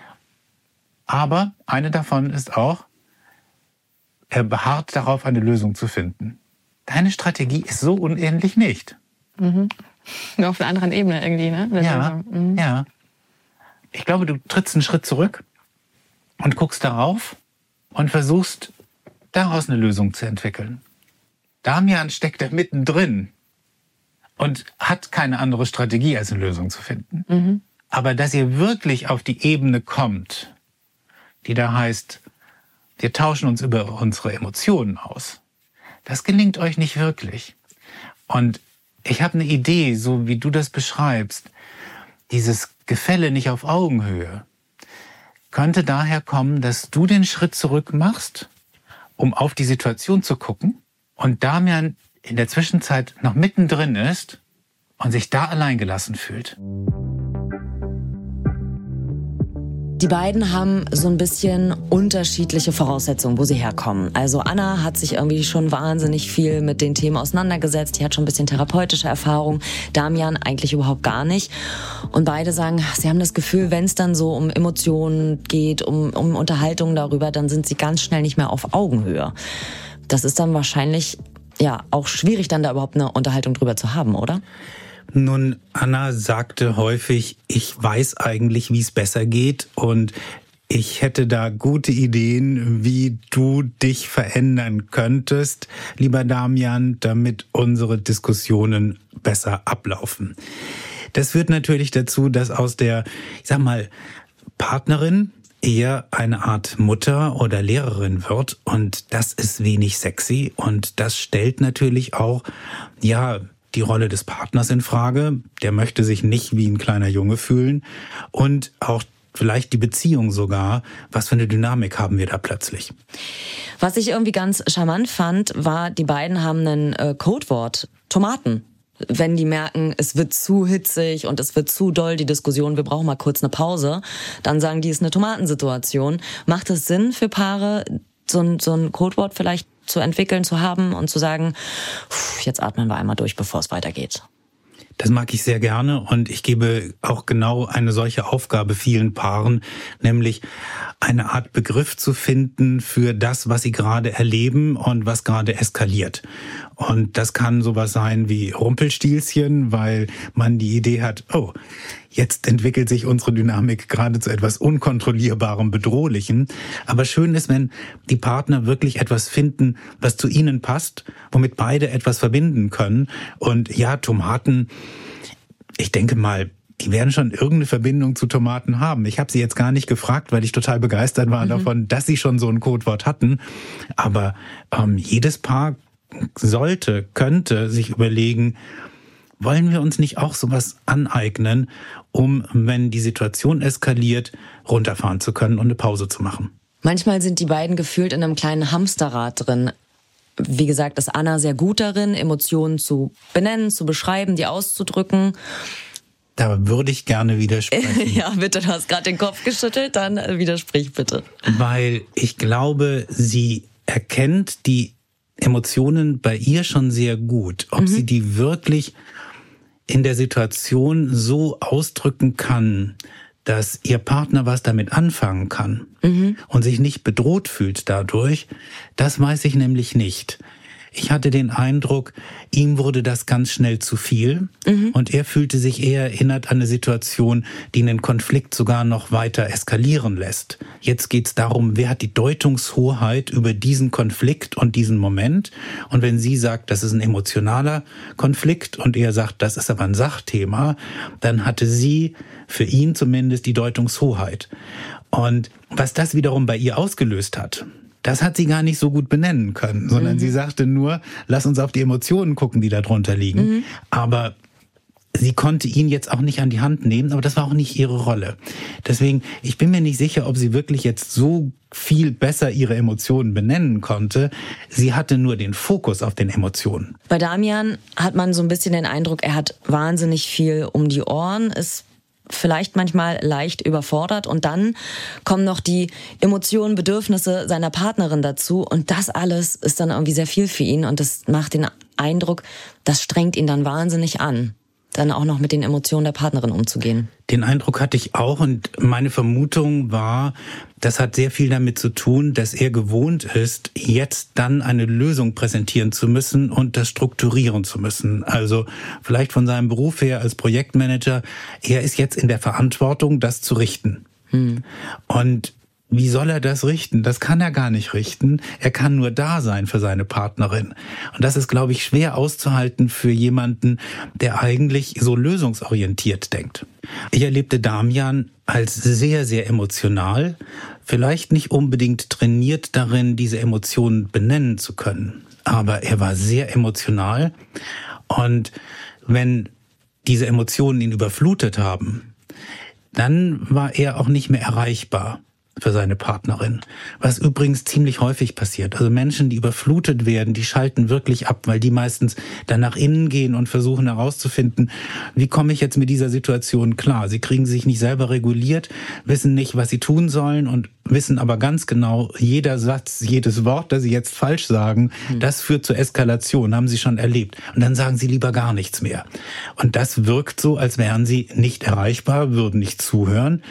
S6: Aber eine davon ist auch, er beharrt darauf, eine Lösung zu finden. Deine Strategie ist so unähnlich nicht.
S5: Mhm. Nur auf einer anderen Ebene irgendwie, ne? Das
S6: Ja,
S5: ist so, mhm.
S6: ja. Ich glaube, du trittst einen Schritt zurück und guckst darauf und versuchst, daraus eine Lösung zu entwickeln. Damian steckt da mittendrin und hat keine andere Strategie, als eine Lösung zu finden.
S5: Mhm.
S6: Aber dass ihr wirklich auf die Ebene kommt, die da heißt, wir tauschen uns über unsere Emotionen aus, das gelingt euch nicht wirklich. Und ich habe eine Idee, so wie du das beschreibst, dieses Gefälle nicht auf Augenhöhe, könnte daher kommen, dass du den Schritt zurück machst, um auf die Situation zu gucken und Damian in der Zwischenzeit noch mittendrin ist und sich da alleingelassen fühlt.
S4: Die beiden haben so ein bisschen unterschiedliche Voraussetzungen, wo sie herkommen. Also Anna hat sich irgendwie schon wahnsinnig viel mit den Themen auseinandergesetzt. Die hat schon ein bisschen therapeutische Erfahrung. Damian eigentlich überhaupt gar nicht. Und beide sagen, sie haben das Gefühl, wenn es dann so um Emotionen geht, um, um Unterhaltung darüber, dann sind sie ganz schnell nicht mehr auf Augenhöhe. Das ist dann wahrscheinlich ja auch schwierig, dann da überhaupt eine Unterhaltung drüber zu haben, oder?
S3: Nun, Anna sagte häufig, ich weiß eigentlich, wie es besser geht und ich hätte da gute Ideen, wie du dich verändern könntest, lieber Damian, damit unsere Diskussionen besser ablaufen. Das führt natürlich dazu, dass aus der, ich sag mal, Partnerin eher eine Art Mutter oder Lehrerin wird und das ist wenig sexy und das stellt natürlich auch, ja, die Rolle des Partners in Frage. Der möchte sich nicht wie ein kleiner Junge fühlen und auch vielleicht die Beziehung sogar. Was für eine Dynamik haben wir da plötzlich?
S4: Was ich irgendwie ganz charmant fand, war, die beiden haben ein äh, Codewort, Tomaten. Wenn die merken, es wird zu hitzig und es wird zu doll, die Diskussion, wir brauchen mal kurz eine Pause, dann sagen die, es ist eine Tomatensituation. Macht es Sinn für Paare, so ein, so ein Codewort vielleicht zu entwickeln, zu haben und zu sagen, jetzt atmen wir einmal durch, bevor es weitergeht?
S3: Das mag ich sehr gerne und ich gebe auch genau eine solche Aufgabe vielen Paaren, nämlich eine Art Begriff zu finden für das, was sie gerade erleben und was gerade eskaliert. Und das kann sowas sein wie Rumpelstilzchen, weil man die Idee hat, oh, jetzt entwickelt sich unsere Dynamik gerade zu etwas Unkontrollierbarem, Bedrohlichem. Aber schön ist, wenn die Partner wirklich etwas finden, was zu ihnen passt, womit beide etwas verbinden können. Und ja, Tomaten, ich denke mal, die werden schon irgendeine Verbindung zu Tomaten haben. Ich habe sie jetzt gar nicht gefragt, weil ich total begeistert war mhm. davon, dass sie schon so ein Codewort hatten. Aber ähm, jedes Paar sollte, könnte sich überlegen, wollen wir uns nicht auch sowas aneignen, um, wenn die Situation eskaliert, runterfahren zu können und eine Pause zu machen?
S4: Manchmal sind die beiden gefühlt in einem kleinen Hamsterrad drin. Wie gesagt, ist Anna sehr gut darin, Emotionen zu benennen, zu beschreiben, die auszudrücken.
S3: Da würde ich gerne widersprechen.
S4: Ja, bitte, du hast gerade den Kopf geschüttelt, dann widersprich bitte.
S3: Weil ich glaube, sie erkennt die Emotionen bei ihr schon sehr gut. Ob mhm. sie die wirklich in der Situation so ausdrücken kann, dass ihr Partner was damit anfangen kann mhm. und sich nicht bedroht fühlt dadurch, das weiß ich nämlich nicht. Ich hatte den Eindruck, ihm wurde das ganz schnell zu viel mhm. und er fühlte sich eher erinnert an eine Situation, die einen Konflikt sogar noch weiter eskalieren lässt. Jetzt geht's darum, wer hat die Deutungshoheit über diesen Konflikt und diesen Moment. Und wenn sie sagt, das ist ein emotionaler Konflikt und er sagt, das ist aber ein Sachthema, dann hatte sie für ihn zumindest die Deutungshoheit. Und was das wiederum bei ihr ausgelöst hat, das hat sie gar nicht so gut benennen können, sondern mhm. sie sagte nur, lass uns auf die Emotionen gucken, die da drunter liegen. Mhm. Aber sie konnte ihn jetzt auch nicht an die Hand nehmen, aber das war auch nicht ihre Rolle. Deswegen, ich bin mir nicht sicher, ob sie wirklich jetzt so viel besser ihre Emotionen benennen konnte. Sie hatte nur den Fokus auf den Emotionen.
S4: Bei Damian hat man so ein bisschen den Eindruck, er hat wahnsinnig viel um die Ohren, ist vielleicht manchmal leicht überfordert und dann kommen noch die Emotionen, Bedürfnisse seiner Partnerin dazu und das alles ist dann irgendwie sehr viel für ihn und das macht den Eindruck, das strengt ihn dann wahnsinnig an, dann auch noch mit den Emotionen der Partnerin umzugehen.
S3: Den Eindruck hatte ich auch und meine Vermutung war, das hat sehr viel damit zu tun, dass er gewohnt ist, jetzt dann eine Lösung präsentieren zu müssen und das strukturieren zu müssen. Also vielleicht von seinem Beruf her als Projektmanager, er ist jetzt in der Verantwortung, das zu richten. Hm. Und wie soll er das richten? Das kann er gar nicht richten. Er kann nur da sein für seine Partnerin. Und das ist, glaube ich, schwer auszuhalten für jemanden, der eigentlich so lösungsorientiert denkt. Ich erlebte Damian als sehr, sehr emotional, vielleicht nicht unbedingt trainiert darin, diese Emotionen benennen zu können. Aber er war sehr emotional. Und wenn diese Emotionen ihn überflutet haben, dann war er auch nicht mehr erreichbar für seine Partnerin. Was übrigens ziemlich häufig passiert. Also Menschen, die überflutet werden, die schalten wirklich ab, weil die meistens dann nach innen gehen und versuchen herauszufinden, wie komme ich jetzt mit dieser Situation klar? Sie kriegen sich nicht selber reguliert, wissen nicht, was sie tun sollen und wissen aber ganz genau, jeder Satz, jedes Wort, das sie jetzt falsch sagen, mhm. das führt zur Eskalation, haben sie schon erlebt. Und dann sagen sie lieber gar nichts mehr. Und das wirkt so, als wären sie nicht erreichbar, würden nicht zuhören.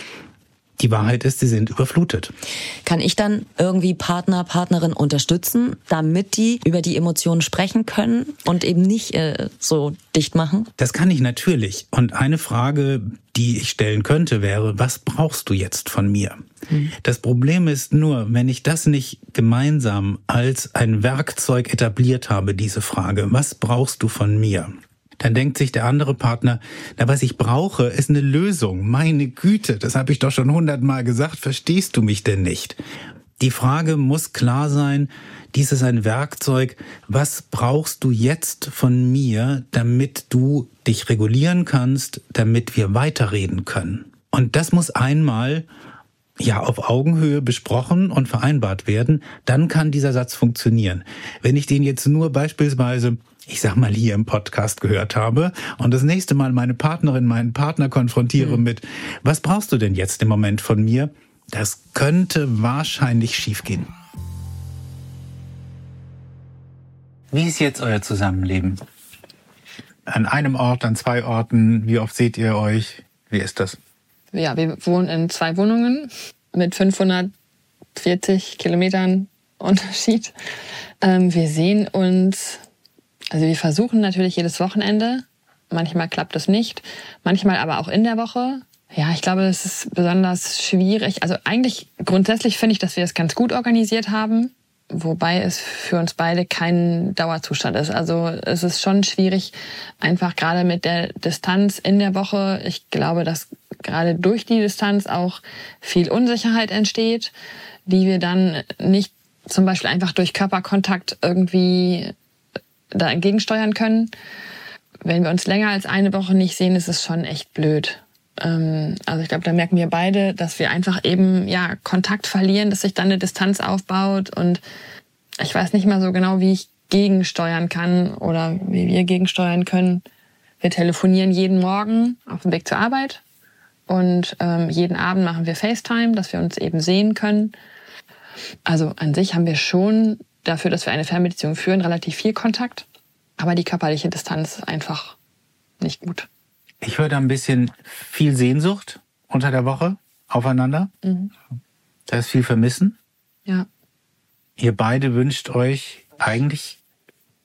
S3: Die Wahrheit ist, sie sind überflutet.
S4: Kann ich dann irgendwie Partner, Partnerin unterstützen, damit die über die Emotionen sprechen können und eben nicht äh, so dicht machen?
S3: Das kann ich natürlich. Und eine Frage, die ich stellen könnte, wäre, was brauchst du jetzt von mir? Hm. Das Problem ist nur, wenn ich das nicht gemeinsam als ein Werkzeug etabliert habe, diese Frage, was brauchst du von mir? Dann denkt sich der andere Partner, na, was ich brauche, ist eine Lösung. Meine Güte, das habe ich doch schon hundertmal gesagt, verstehst du mich denn nicht? Die Frage muss klar sein, dies ist ein Werkzeug, was brauchst du jetzt von mir, damit du dich regulieren kannst, damit wir weiterreden können? Und das muss einmal ja auf Augenhöhe besprochen und vereinbart werden, dann kann dieser Satz funktionieren. Wenn ich den jetzt nur beispielsweise, ich sag mal, hier im Podcast gehört habe und das nächste Mal meine Partnerin, meinen Partner konfrontiere mhm. mit, was brauchst du denn jetzt im Moment von mir? Das könnte wahrscheinlich schiefgehen.
S6: Wie ist jetzt euer Zusammenleben? An einem Ort, an zwei Orten? Wie oft seht ihr euch? Wie ist das?
S5: Ja, wir wohnen in zwei Wohnungen mit fünfhundertvierzig Kilometern Unterschied. Ähm, wir sehen uns, also wir versuchen natürlich jedes Wochenende. Manchmal klappt es nicht, manchmal aber auch in der Woche. Ja, ich glaube, das ist besonders schwierig. Also eigentlich grundsätzlich finde ich, dass wir es ganz gut organisiert haben, wobei es für uns beide kein Dauerzustand ist. Also es ist schon schwierig, einfach gerade mit der Distanz in der Woche. Ich glaube, dass gerade durch die Distanz auch viel Unsicherheit entsteht, die wir dann nicht zum Beispiel einfach durch Körperkontakt irgendwie da entgegensteuern können. Wenn wir uns länger als eine Woche nicht sehen, ist es schon echt blöd. Also ich glaube, da merken wir beide, dass wir einfach eben ja Kontakt verlieren, dass sich dann eine Distanz aufbaut und ich weiß nicht mal so genau, wie ich gegensteuern kann oder wie wir gegensteuern können. Wir telefonieren jeden Morgen auf dem Weg zur Arbeit und ähm, jeden Abend machen wir FaceTime, dass wir uns eben sehen können. Also an sich haben wir schon dafür, dass wir eine Fernbeziehung führen, relativ viel Kontakt, aber die körperliche Distanz ist einfach nicht gut.
S6: Ich höre da ein bisschen viel Sehnsucht unter der Woche aufeinander. Mhm. Da ist viel Vermissen.
S5: Ja.
S6: Ihr beide wünscht euch eigentlich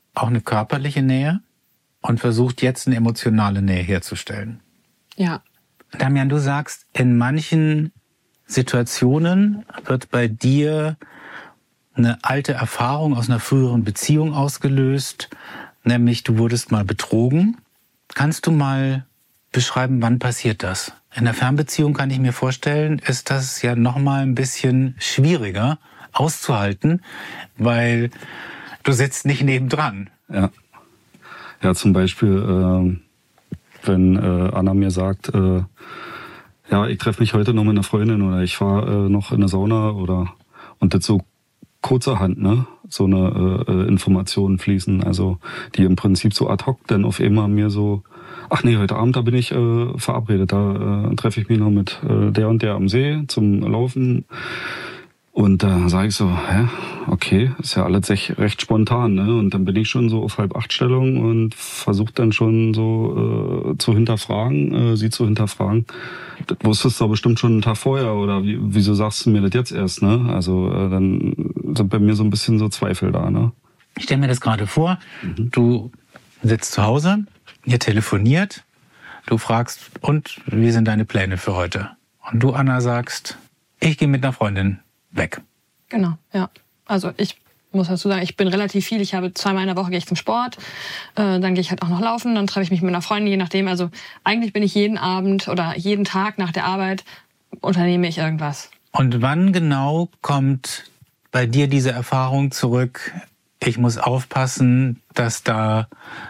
S6: auch eine körperliche Nähe und versucht jetzt eine emotionale Nähe herzustellen.
S5: Ja.
S6: Damian, du sagst, in manchen Situationen wird bei dir eine alte Erfahrung aus einer früheren Beziehung ausgelöst, nämlich du wurdest mal betrogen. Kannst du mal beschreiben, wann passiert das? In einer Fernbeziehung kann ich mir vorstellen, ist das ja noch mal ein bisschen schwieriger auszuhalten, weil du sitzt nicht nebendran.
S2: Ja, ja zum Beispiel, äh, wenn äh, Anna mir sagt, äh, ja, ich treffe mich heute noch mit einer Freundin oder ich fahre äh, noch in eine Sauna oder und das so kurzerhand, ne, so eine äh, Informationen fließen, also die im Prinzip so ad hoc dann auf einmal mir so, ach nee, heute Abend, da bin ich äh, verabredet, da äh, treffe ich mich noch mit äh, der und der am See zum Laufen. Und da äh, sage ich so, hä, okay, ist ja alles recht, recht spontan, ne? Und dann bin ich schon so auf halb acht Stellung und versuche dann schon so äh, zu hinterfragen, äh, sie zu hinterfragen. Das wusstest du doch bestimmt schon einen Tag vorher oder wie, wieso sagst du mir das jetzt erst, ne? Also äh, dann sind bei mir so ein bisschen so Zweifel da, ne?
S6: Ich stelle mir das gerade vor, mhm. Du sitzt zu Hause, ihr telefoniert, du fragst, und wie sind deine Pläne für heute? Und du, Anna, sagst, ich gehe mit einer Freundin weg.
S5: Genau, ja. Also ich muss dazu sagen, ich bin relativ viel. Ich habe zweimal in der Woche gehe ich zum Sport, äh, dann gehe ich halt auch noch laufen, dann treffe ich mich mit einer Freundin, je nachdem. Also eigentlich bin ich jeden Abend oder jeden Tag nach der Arbeit unternehme ich irgendwas.
S6: Und wann genau kommt bei dir diese Erfahrung zurück, ich muss aufpassen, dass da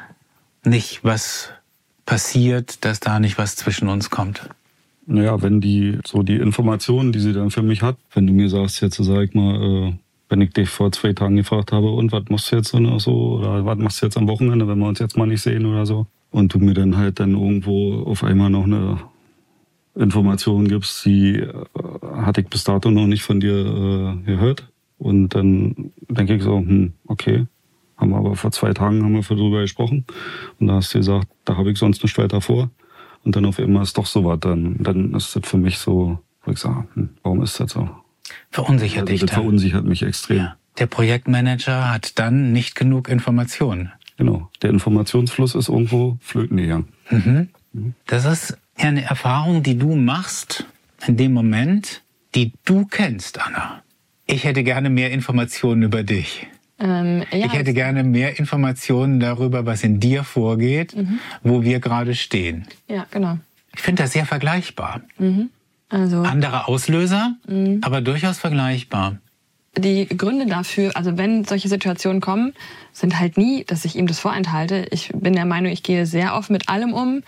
S6: nicht was passiert, dass da nicht was zwischen uns kommt?
S2: Naja, wenn die, so die Informationen, die sie dann für mich hat, wenn du mir sagst, jetzt sag ich mal, äh, wenn ich dich vor zwei Tagen gefragt habe, und was machst du jetzt noch so, oder was machst du jetzt am Wochenende, wenn wir uns jetzt mal nicht sehen oder so, und du mir dann halt dann irgendwo auf einmal noch eine Information gibst, die äh, hatte ich bis dato noch nicht von dir äh, gehört, und dann denke ich so, hm, okay, haben wir aber vor zwei Tagen haben wir darüber gesprochen, und da hast du gesagt, da habe ich sonst nicht weiter vor. Und dann auf einmal ist doch so was, dann, dann ist das für mich so, wo ich sage, hm, warum ist das so?
S6: Verunsichert
S2: also,
S6: dich
S2: das
S6: dann.
S2: verunsichert mich extrem.
S6: Ja. Der Projektmanager hat dann nicht genug Informationen.
S2: Genau, der Informationsfluss ist irgendwo flöten gegangen.
S6: Mhm. Mhm. Das ist ja eine Erfahrung, die du machst in dem Moment, die du kennst, Anna. Ich hätte gerne mehr Informationen über dich.
S5: Ähm, ja,
S6: ich hätte gerne mehr Informationen darüber, was in dir vorgeht, mhm. wo wir gerade stehen.
S5: Ja, genau.
S6: Ich finde das sehr vergleichbar.
S5: Mhm. Also,
S6: andere Auslöser, mhm. aber durchaus vergleichbar.
S5: Die Gründe dafür, also wenn solche Situationen kommen, sind halt nie, dass ich ihm das vorenthalte. Ich bin der Meinung, ich gehe sehr offen mit allem um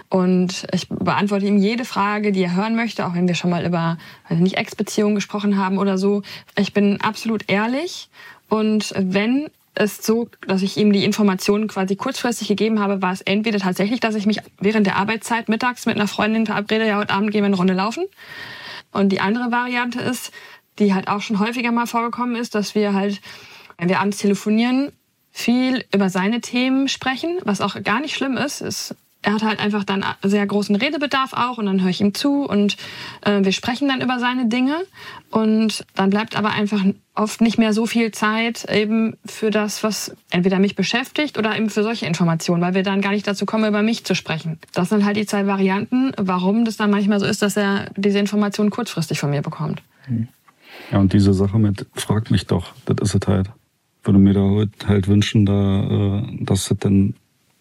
S5: und ich beantworte ihm jede Frage, die er hören möchte, auch wenn wir schon mal über also nicht Ex-Beziehungen gesprochen haben oder so. Ich bin absolut ehrlich. Und wenn es so, dass ich ihm die Informationen quasi kurzfristig gegeben habe, war es entweder tatsächlich, dass ich mich während der Arbeitszeit mittags mit einer Freundin verabrede, ja, heute Abend gehen wir eine Runde laufen. Und die andere Variante ist, die halt auch schon häufiger mal vorgekommen ist, dass wir halt, wenn wir abends telefonieren, viel über seine Themen sprechen, was auch gar nicht schlimm ist. ist Er hat halt einfach dann sehr großen Redebedarf auch und dann höre ich ihm zu und äh, wir sprechen dann über seine Dinge und dann bleibt aber einfach oft nicht mehr so viel Zeit eben für das, was entweder mich beschäftigt oder eben für solche Informationen, weil wir dann gar nicht dazu kommen, über mich zu sprechen. Das sind halt die zwei Varianten, warum das dann manchmal so ist, dass er diese Informationen kurzfristig von mir bekommt.
S2: Ja, und diese Sache mit, frag mich doch, das ist es halt. Würde mir da heute halt wünschen, da, dass es dann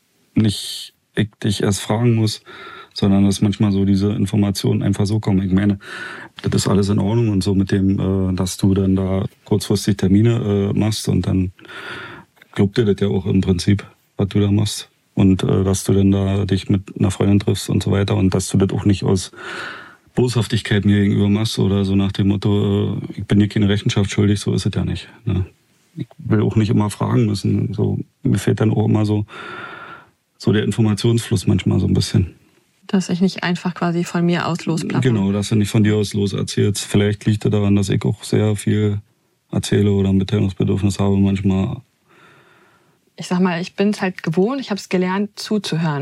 S2: nicht ich dich erst fragen muss, sondern dass manchmal so diese Informationen einfach so kommen. Ich meine, das ist alles in Ordnung und so mit dem, dass du dann da kurzfristig Termine machst und dann glaubt dir das ja auch im Prinzip, was du da machst. Und dass du dann da dich mit einer Freundin triffst und so weiter und dass du das auch nicht aus Boshaftigkeit mir gegenüber machst oder so nach dem Motto, ich bin dir keine Rechenschaft schuldig, so ist es ja nicht. Ne? Ich will auch nicht immer fragen müssen. So, mir fehlt dann auch immer so So der Informationsfluss manchmal so ein bisschen.
S5: Dass ich nicht einfach quasi von mir aus losplappe.
S2: Genau, dass du nicht von dir aus los erzählst. Vielleicht liegt es daran, dass ich auch sehr viel erzähle oder ein Mitteilungsbedürfnis habe manchmal.
S5: Ich sag mal, ich bin es halt gewohnt, ich habe es gelernt zuzuhören.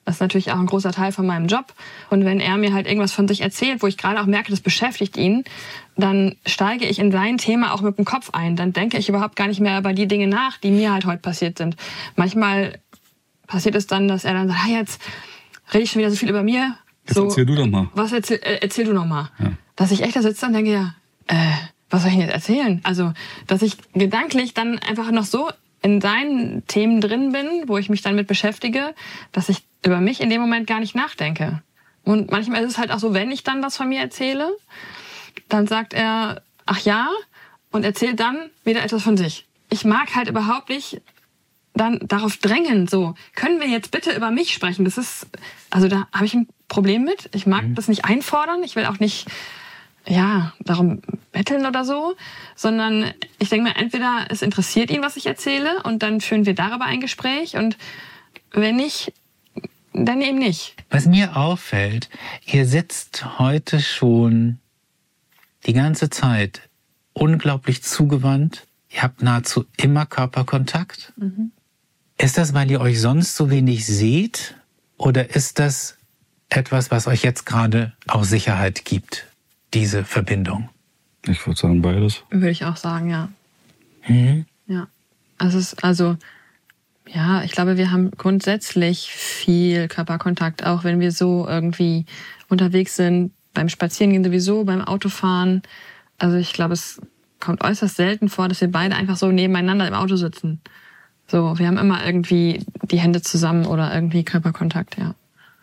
S5: Das ist natürlich auch ein großer Teil von meinem Job. Und wenn er mir halt irgendwas von sich erzählt, wo ich gerade auch merke, das beschäftigt ihn, dann steige ich in sein Thema auch mit dem Kopf ein. Dann denke ich überhaupt gar nicht mehr über die Dinge nach, die mir halt heute passiert sind. Manchmal passiert es dann, dass er dann sagt, ah, jetzt rede ich schon wieder so viel über mir.
S2: Jetzt
S5: so,
S2: erzähl du doch mal.
S5: Was erzähl, äh, erzähl du noch mal.
S2: Ja.
S5: Dass ich echt da sitze und denke, ja, äh, was soll ich denn jetzt erzählen? Also, dass ich gedanklich dann einfach noch so in seinen Themen drin bin, wo ich mich dann mit beschäftige, dass ich über mich in dem Moment gar nicht nachdenke. Und manchmal ist es halt auch so, wenn ich dann was von mir erzähle, dann sagt er, ach ja, und erzählt dann wieder etwas von sich. Ich mag halt überhaupt nicht dann darauf drängen, so, können wir jetzt bitte über mich sprechen? Das ist, also da habe ich ein Problem mit. Ich mag mhm. das nicht einfordern. Ich will auch nicht, ja, darum betteln oder so, sondern ich denke mir, entweder es interessiert ihn, was ich erzähle, und dann führen wir darüber ein Gespräch, und wenn nicht, dann eben nicht.
S6: Was mir auffällt, ihr sitzt heute schon die ganze Zeit unglaublich zugewandt. Ihr habt nahezu immer Körperkontakt. Mhm. Ist das, weil ihr euch sonst so wenig seht? Oder ist das etwas, was euch jetzt gerade auch Sicherheit gibt, diese Verbindung?
S2: Ich würde sagen beides.
S5: Würde ich auch sagen, ja.
S6: Mhm.
S5: Ja. Also, es ist, also, ja, ich glaube, wir haben grundsätzlich viel Körperkontakt, auch wenn wir so irgendwie unterwegs sind, beim Spazierengehen sowieso, beim Autofahren. Also ich glaube, es kommt äußerst selten vor, dass wir beide einfach so nebeneinander im Auto sitzen. So, wir haben immer irgendwie die Hände zusammen oder irgendwie Körperkontakt, ja.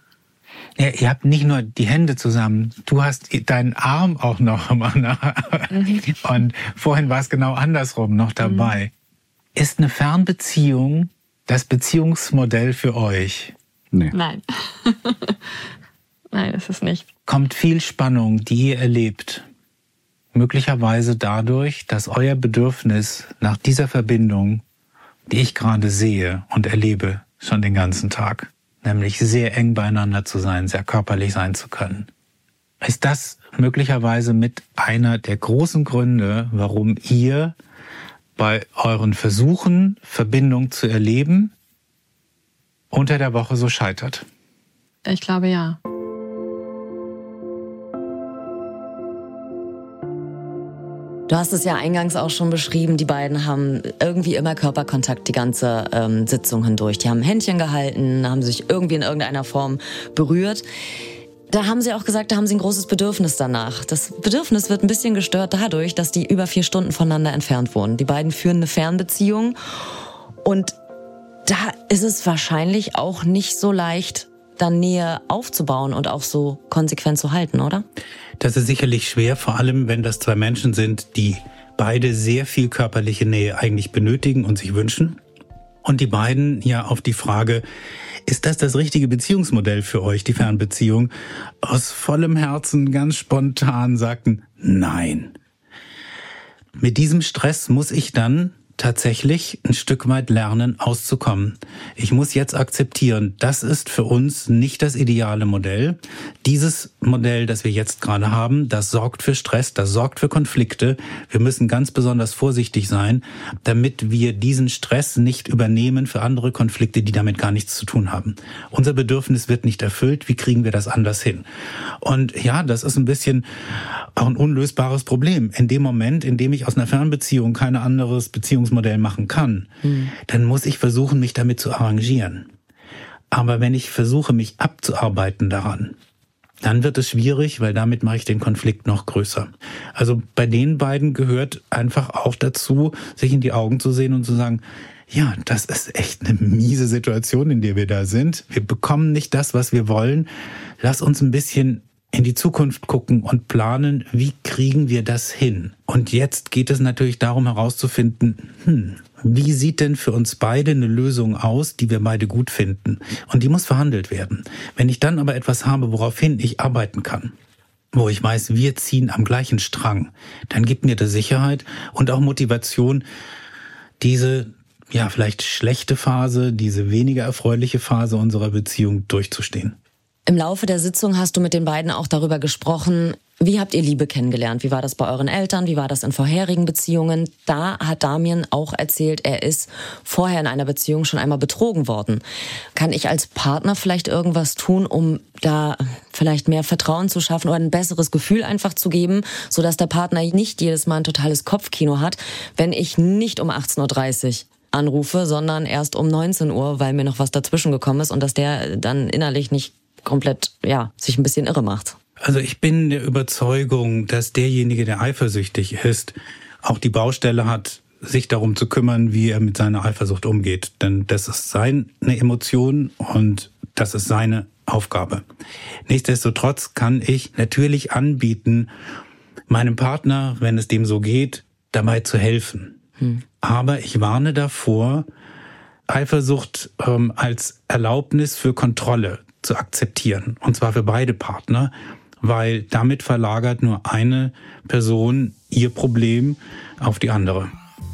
S6: Ja, ihr habt nicht nur die Hände zusammen, du hast deinen Arm auch noch immer. Mhm. Und vorhin war es genau andersrum noch dabei. Mhm. Ist eine Fernbeziehung das Beziehungsmodell für euch?
S2: Nee.
S5: Nein. Nein, ist es nicht.
S6: Kommt viel Spannung, die ihr erlebt, möglicherweise dadurch, dass euer Bedürfnis nach dieser Verbindung, die ich gerade sehe und erlebe, schon den ganzen Tag, nämlich sehr eng beieinander zu sein, sehr körperlich sein zu können. Ist das möglicherweise mit einer der großen Gründe, warum ihr bei euren Versuchen, Verbindung zu erleben, unter der Woche so scheitert?
S5: Ich glaube, ja.
S4: Du hast es ja eingangs auch schon beschrieben, die beiden haben irgendwie immer Körperkontakt die ganze ähm, Sitzung hindurch. Die haben Händchen gehalten, haben sich irgendwie in irgendeiner Form berührt. Da haben sie auch gesagt, da haben sie ein großes Bedürfnis danach. Das Bedürfnis wird ein bisschen gestört dadurch, dass die über vier Stunden voneinander entfernt wohnen. Die beiden führen eine Fernbeziehung, und da ist es wahrscheinlich auch nicht so leicht, dann Nähe aufzubauen und auch so konsequent zu halten, oder?
S3: Das ist sicherlich schwer, vor allem wenn das zwei Menschen sind, die beide sehr viel körperliche Nähe eigentlich benötigen und sich wünschen. Und die beiden ja auf die Frage, ist das das richtige Beziehungsmodell für euch, die Fernbeziehung, aus vollem Herzen ganz spontan sagten, nein. Mit diesem Stress muss ich dann tatsächlich ein Stück weit lernen, auszukommen. Ich muss jetzt akzeptieren, das ist für uns nicht das ideale Modell. Dieses Modell, das wir jetzt gerade haben, das sorgt für Stress, das sorgt für Konflikte. Wir müssen ganz besonders vorsichtig sein, damit wir diesen Stress nicht übernehmen für andere Konflikte, die damit gar nichts zu tun haben. Unser Bedürfnis wird nicht erfüllt. Wie kriegen wir das anders hin? Und ja, das ist ein bisschen auch ein unlösbares Problem. In dem Moment, in dem ich aus einer Fernbeziehung kein anderes Beziehungsmodell machen kann, mhm. dann muss ich versuchen, mich damit zu arrangieren. Aber wenn ich versuche, mich abzuarbeiten daran, dann wird es schwierig, weil damit mache ich den Konflikt noch größer. Also bei den beiden gehört einfach auch dazu, sich in die Augen zu sehen und zu sagen, ja, das ist echt eine miese Situation, in der wir da sind. Wir bekommen nicht das, was wir wollen. Lass uns ein bisschen in die Zukunft gucken und planen, wie kriegen wir das hin? Und jetzt geht es natürlich darum herauszufinden, hm, wie sieht denn für uns beide eine Lösung aus, die wir beide gut finden? Und die muss verhandelt werden. Wenn ich dann aber etwas habe, woraufhin ich arbeiten kann, wo ich weiß, wir ziehen am gleichen Strang, dann gibt mir das Sicherheit und auch Motivation, diese, ja, vielleicht schlechte Phase, diese weniger erfreuliche Phase unserer Beziehung durchzustehen.
S4: Im Laufe der Sitzung hast du mit den beiden auch darüber gesprochen, wie habt ihr Liebe kennengelernt? Wie war das bei euren Eltern? Wie war das in vorherigen Beziehungen? Da hat Damian auch erzählt, er ist vorher in einer Beziehung schon einmal betrogen worden. Kann ich als Partner vielleicht irgendwas tun, um da vielleicht mehr Vertrauen zu schaffen oder ein besseres Gefühl einfach zu geben, sodass der Partner nicht jedes Mal ein totales Kopfkino hat, wenn ich nicht um achtzehn Uhr dreißig anrufe, sondern erst um neunzehn Uhr, weil mir noch was dazwischen gekommen ist und dass der dann innerlich nicht komplett, ja, sich ein bisschen irre macht.
S3: Also ich bin der Überzeugung, dass derjenige, der eifersüchtig ist, auch die Baustelle hat, sich darum zu kümmern, wie er mit seiner Eifersucht umgeht. Denn das ist seine Emotion und das ist seine Aufgabe. Nichtsdestotrotz kann ich natürlich anbieten, meinem Partner, wenn es dem so geht, dabei zu helfen. Hm. Aber ich warne davor, Eifersucht ähm, als Erlaubnis für Kontrolle zu akzeptieren. Und zwar für beide Partner, weil damit verlagert nur eine Person ihr Problem auf die andere.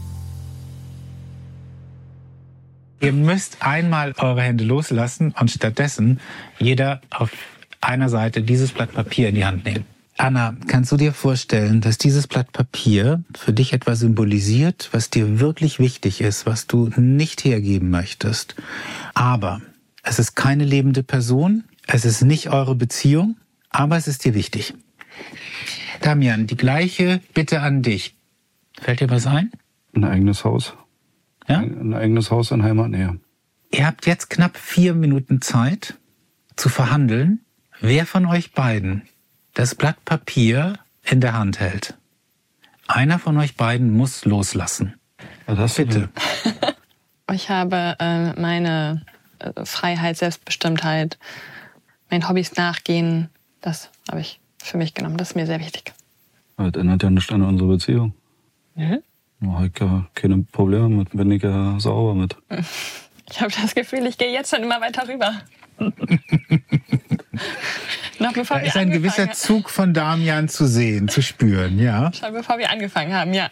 S6: Ihr müsst einmal eure Hände loslassen und stattdessen jeder auf einer Seite dieses Blatt Papier in die Hand nehmen. Anna, kannst du dir vorstellen, dass dieses Blatt Papier für dich etwas symbolisiert, was dir wirklich wichtig ist, was du nicht hergeben möchtest? Aber es ist keine lebende Person, es ist nicht eure Beziehung, aber es ist dir wichtig. Damian, die gleiche Bitte an dich. Fällt dir was ein?
S2: Ein eigenes Haus.
S6: Ja?
S2: Ein, ein eigenes Haus in Heimatnähe.
S6: Ihr habt jetzt knapp vier Minuten Zeit zu verhandeln, wer von euch beiden das Blatt Papier in der Hand hält. Einer von euch beiden muss loslassen.
S2: Was hast du
S6: Bitte.
S5: Ich habe äh, meine äh, Freiheit, Selbstbestimmtheit, meinen Hobbys nachgehen. Das habe ich für mich genommen. Das ist mir sehr wichtig.
S2: Das ändert ja nicht an unsere Beziehung.
S5: Mhm.
S2: Da habe ich ja keine Probleme mit, bin ich ja sauber mit.
S5: Ich habe das Gefühl, ich gehe jetzt schon immer weiter rüber. Noch bevor
S6: Da
S5: wir
S6: ist ein gewisser
S5: angefangen-
S6: Zug von Damian zu sehen, zu spüren, ja.
S5: Schon bevor wir angefangen haben, ja.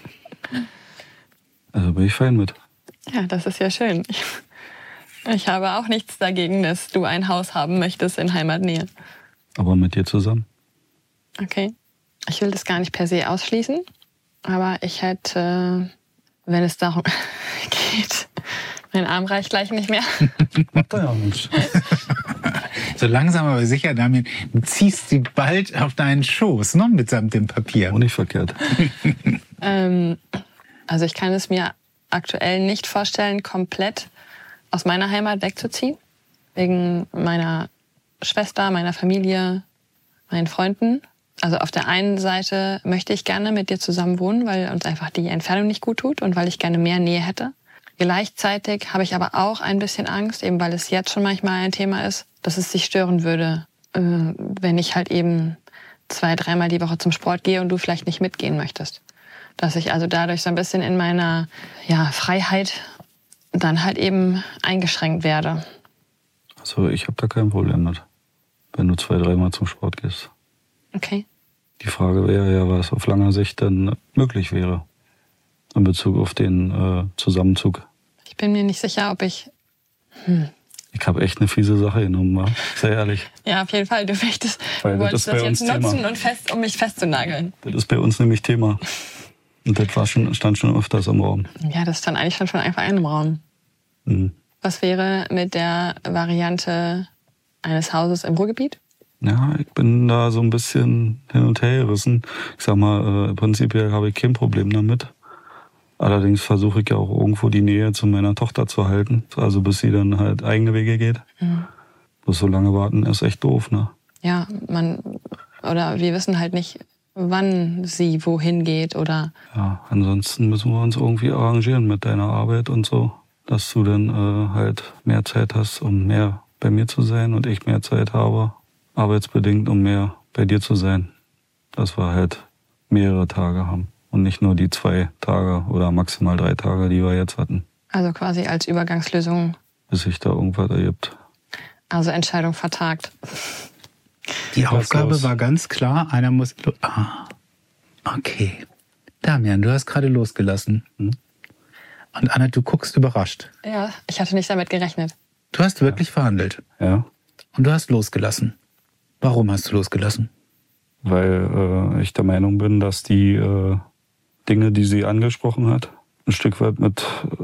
S2: Also bin ich fein mit.
S5: Ja, das ist ja schön. Ich, ich habe auch nichts dagegen, dass du ein Haus haben möchtest in Heimatnähe.
S2: Aber mit dir zusammen.
S5: Okay. Ich will das gar nicht per se ausschließen, aber ich hätte, wenn es darum geht, mein Arm reicht gleich nicht mehr.
S2: Ja, Mensch.
S6: So langsam aber sicher, Damian, du ziehst sie bald auf deinen Schoß, ne, mitsamt dem Papier.
S2: Auch nicht verkehrt.
S5: ähm, also ich kann es mir aktuell nicht vorstellen, komplett aus meiner Heimat wegzuziehen. Wegen meiner Schwester, meiner Familie, meinen Freunden. Also auf der einen Seite möchte ich gerne mit dir zusammen wohnen, weil uns einfach die Entfernung nicht gut tut und weil ich gerne mehr Nähe hätte. Gleichzeitig habe ich aber auch ein bisschen Angst, eben weil es jetzt schon manchmal ein Thema ist, dass es sich stören würde, äh, wenn ich halt eben zwei, dreimal die Woche zum Sport gehe und du vielleicht nicht mitgehen möchtest. Dass ich also dadurch so ein bisschen in meiner ja, Freiheit dann halt eben eingeschränkt werde.
S2: Also ich habe da kein Problem mit, wenn du zwei, dreimal zum Sport gehst.
S5: Okay.
S2: Die Frage wäre ja, was auf lange Sicht denn möglich wäre in Bezug auf den äh, Zusammenzug.
S5: Ich bin mir nicht sicher, ob ich... Hm.
S2: Ich habe echt eine fiese Sache genommen, war. Sehr ehrlich.
S5: Ja, auf jeden Fall. Du möchtest,
S2: Weil
S5: du
S2: das
S5: wolltest
S2: ist
S5: das,
S2: bei
S5: jetzt
S2: uns
S5: nutzen,
S2: Thema.
S5: und fest, um mich festzunageln.
S2: Das ist bei uns nämlich Thema. Und das war schon, stand schon öfters im Raum.
S5: Ja, das stand eigentlich schon von Anfang an im Raum.
S2: Mhm.
S5: Was wäre mit der Variante eines Hauses im Ruhrgebiet?
S2: Ja, ich bin da so ein bisschen hin und her gerissen. Ich sag mal, äh, prinzipiell habe ich kein Problem damit. Allerdings versuche ich ja auch irgendwo die Nähe zu meiner Tochter zu halten. Also bis sie dann halt eigene Wege geht.
S5: Mhm.
S2: Bloß so lange warten ist echt doof, ne?
S5: Ja, man, oder wir wissen halt nicht, wann sie wohin geht oder...
S2: Ja, ansonsten müssen wir uns irgendwie arrangieren mit deiner Arbeit und so. Dass du dann äh, halt mehr Zeit hast, um mehr bei mir zu sein und ich mehr Zeit habe, arbeitsbedingt, um mehr bei dir zu sein. Dass wir halt mehrere Tage haben und nicht nur die zwei Tage oder maximal drei Tage, die wir jetzt hatten.
S5: Also quasi als Übergangslösung.
S2: Bis sich da irgendwas ergibt.
S5: Also Entscheidung vertagt.
S6: Die
S2: Was
S6: Aufgabe
S2: los?
S6: war ganz klar, einer muss... Lo- ah, okay. Damian, du hast gerade losgelassen.
S2: Hm?
S6: Und Anna, du guckst überrascht.
S5: Ja, ich hatte nicht damit gerechnet.
S6: Du hast wirklich verhandelt.
S2: Ja.
S6: Und du hast losgelassen. Warum hast du losgelassen?
S2: Weil äh, ich der Meinung bin, dass die äh, Dinge, die sie angesprochen hat, ein Stück weit mit,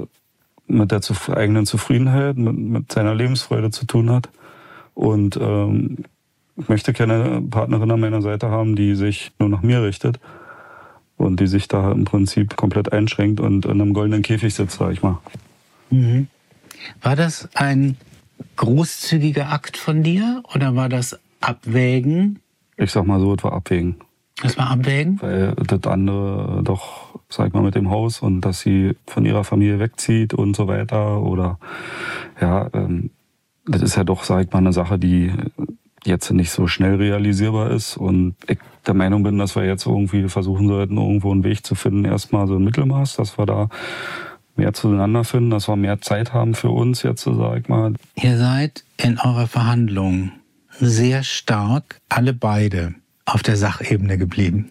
S2: mit der zu, eigenen Zufriedenheit, mit, mit seiner Lebensfreude zu tun hat. Und ähm, ich möchte keine Partnerin an meiner Seite haben, die sich nur nach mir richtet und die sich da im Prinzip komplett einschränkt und in einem goldenen Käfig sitzt, sag ich mal.
S6: Mhm. War das ein großzügiger Akt von dir oder war das Abwägen?
S2: Ich sag mal so, es war Abwägen.
S6: Das war Abwägen?
S2: Weil das andere doch, sag ich mal, mit dem Haus und dass sie von ihrer Familie wegzieht und so weiter oder ja, ähm, das ist ja doch, sag ich mal, eine Sache, die jetzt nicht so schnell realisierbar ist und ich der Meinung bin, dass wir jetzt irgendwie versuchen sollten, irgendwo einen Weg zu finden, erstmal so ein Mittelmaß, dass wir da mehr zueinander finden, dass wir mehr Zeit haben für uns jetzt, sag ich mal.
S6: Ihr seid in eurer Verhandlung sehr stark, alle beide, auf der Sachebene geblieben.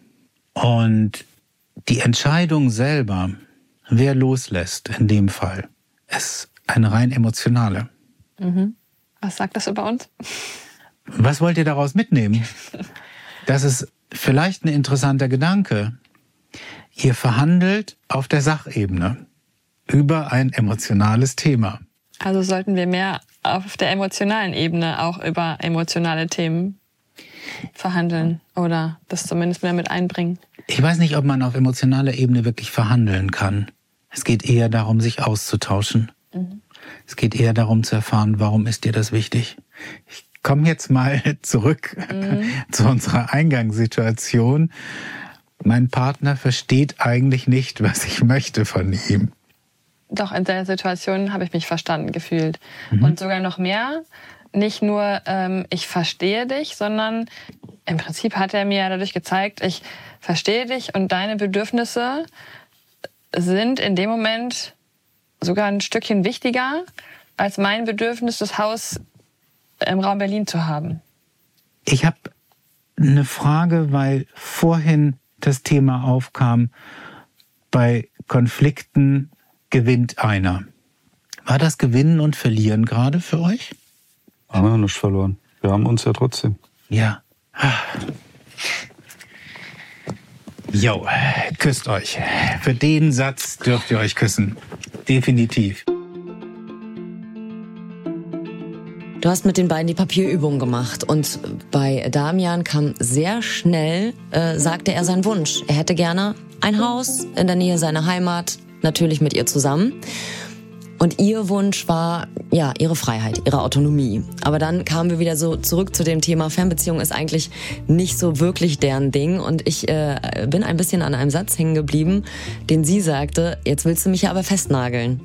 S6: Und die Entscheidung selber, wer loslässt in dem Fall, ist eine rein emotionale.
S5: Mhm. Was sagt das über uns?
S6: Was wollt ihr daraus mitnehmen? Das ist vielleicht ein interessanter Gedanke. Ihr verhandelt auf der Sachebene über ein emotionales Thema.
S5: Also sollten wir mehr auf der emotionalen Ebene auch über emotionale Themen verhandeln oder das zumindest mehr mit einbringen.
S6: Ich weiß nicht, ob man auf emotionaler Ebene wirklich verhandeln kann. Es geht eher darum, sich auszutauschen. Mhm. Es geht eher darum zu erfahren, warum ist dir das wichtig? Ich komme jetzt mal zurück mhm. zu unserer Eingangssituation. Mein Partner versteht eigentlich nicht, was ich möchte von ihm.
S5: Doch, in der Situation habe ich mich verstanden gefühlt. Mhm. Und sogar noch mehr, nicht nur ähm, ich verstehe dich, sondern im Prinzip hat er mir dadurch gezeigt, ich verstehe dich und deine Bedürfnisse sind in dem Moment sogar ein Stückchen wichtiger als mein Bedürfnis, das Haus im Raum Berlin zu haben.
S6: Ich habe eine Frage, weil vorhin das Thema aufkam, bei Konflikten gewinnt einer. War das Gewinnen und Verlieren gerade für euch?
S2: Haben wir nicht verloren. Wir haben uns ja trotzdem.
S6: Ja. Jo, küsst euch. Für den Satz dürft ihr euch küssen. Definitiv.
S4: Du hast mit den beiden die Papierübung gemacht und bei Damian kam sehr schnell, äh, sagte er seinen Wunsch. Er hätte gerne ein Haus in der Nähe seiner Heimat, natürlich mit ihr zusammen. Und ihr Wunsch war, ja, ihre Freiheit, ihre Autonomie. Aber dann kamen wir wieder so zurück zu dem Thema, Fernbeziehung ist eigentlich nicht so wirklich deren Ding. Und ich äh, bin ein bisschen an einem Satz hängen geblieben, den sie sagte, jetzt willst du mich ja aber festnageln.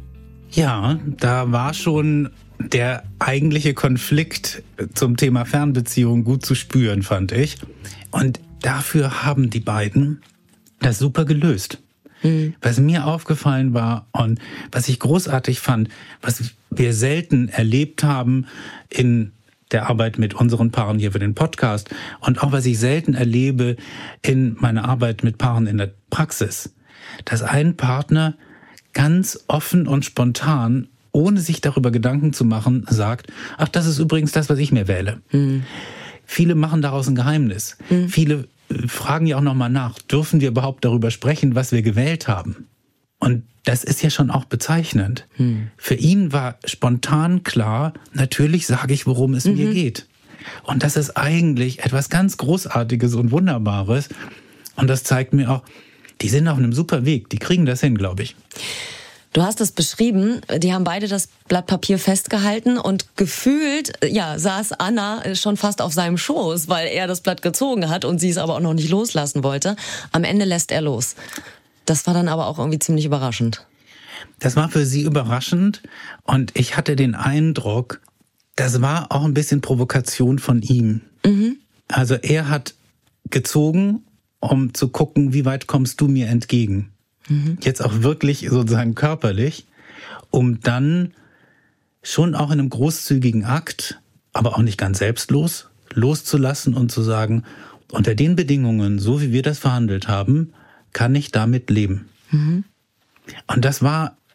S6: Ja, da war schon der eigentliche Konflikt zum Thema Fernbeziehung gut zu spüren, fand ich. Und dafür haben die beiden das super gelöst. Mhm. Was mir aufgefallen war und was ich großartig fand, was wir selten erlebt haben in der Arbeit mit unseren Paaren hier für den Podcast und auch was ich selten erlebe in meiner Arbeit mit Paaren in der Praxis, dass ein Partner ganz offen und spontan, ohne sich darüber Gedanken zu machen, sagt, ach, das ist übrigens das, was ich mir wähle. Mhm. Viele machen daraus ein Geheimnis. Mhm. Viele fragen ja auch nochmal nach, dürfen wir überhaupt darüber sprechen, was wir gewählt haben? Und das ist ja schon auch bezeichnend. Mhm. Für ihn war spontan klar, natürlich sage ich, worum es mhm. mir geht. Und das ist eigentlich etwas ganz Großartiges und Wunderbares. Und das zeigt mir auch, die sind auf einem super Weg, die kriegen das hin, glaube ich.
S4: Du hast es beschrieben, die haben beide das Blatt Papier festgehalten und gefühlt, ja, saß Anna schon fast auf seinem Schoß, weil er das Blatt gezogen hat und sie es aber auch noch nicht loslassen wollte. Am Ende lässt er los. Das war dann aber auch irgendwie ziemlich überraschend.
S6: Das war für sie überraschend und ich hatte den Eindruck, das war auch ein bisschen Provokation von ihm. Mhm. Also er hat gezogen, um zu gucken, wie weit kommst du mir entgegen. Mhm. Jetzt auch wirklich sozusagen körperlich, um dann schon auch in einem großzügigen Akt, aber auch nicht ganz selbstlos, loszulassen und zu sagen, unter den Bedingungen, so wie wir das verhandelt haben, kann ich damit leben. Mhm. Und das war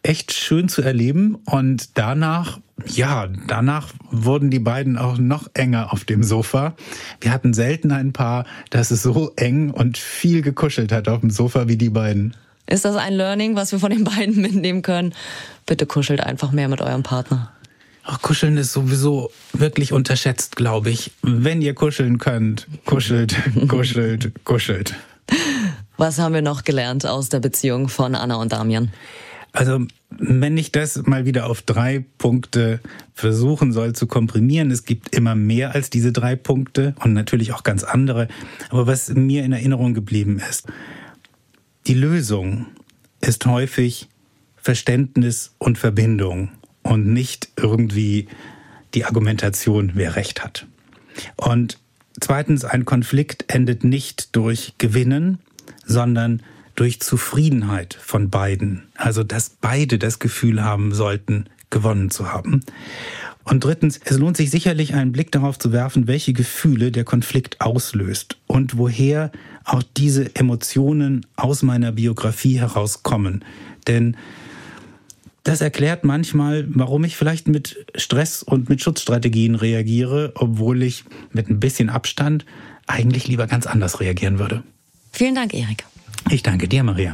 S3: echt schön zu erleben. Und danach, ja, danach wurden die beiden auch noch enger auf dem Sofa. Wir hatten selten ein Paar, das es so eng und viel gekuschelt hat auf dem Sofa wie die beiden.
S4: Ist das ein Learning, was wir von den beiden mitnehmen können? Bitte kuschelt einfach mehr mit eurem Partner.
S3: Ach, Kuscheln ist sowieso wirklich unterschätzt, glaube ich. Wenn ihr kuscheln könnt, kuschelt, kuschelt, kuschelt.
S4: Was haben wir noch gelernt aus der Beziehung von Anna und Damian?
S3: Also, wenn ich das mal wieder auf drei Punkte versuchen soll zu komprimieren, es gibt immer mehr als diese drei Punkte und natürlich auch ganz andere. Aber was mir in Erinnerung geblieben ist, die Lösung ist häufig Verständnis und Verbindung und nicht irgendwie die Argumentation, wer recht hat. Und zweitens, ein Konflikt endet nicht durch Gewinnen, sondern durch Zufriedenheit von beiden. Also, dass beide das Gefühl haben sollten, gewonnen zu haben. Und drittens, es lohnt sich sicherlich, einen Blick darauf zu werfen, welche Gefühle der Konflikt auslöst und woher auch diese Emotionen aus meiner Biografie herauskommen. Denn das erklärt manchmal, warum ich vielleicht mit Stress und mit Schutzstrategien reagiere, obwohl ich mit ein bisschen Abstand eigentlich lieber ganz anders reagieren würde.
S4: Vielen Dank, Erik.
S3: Ich danke dir, Maria.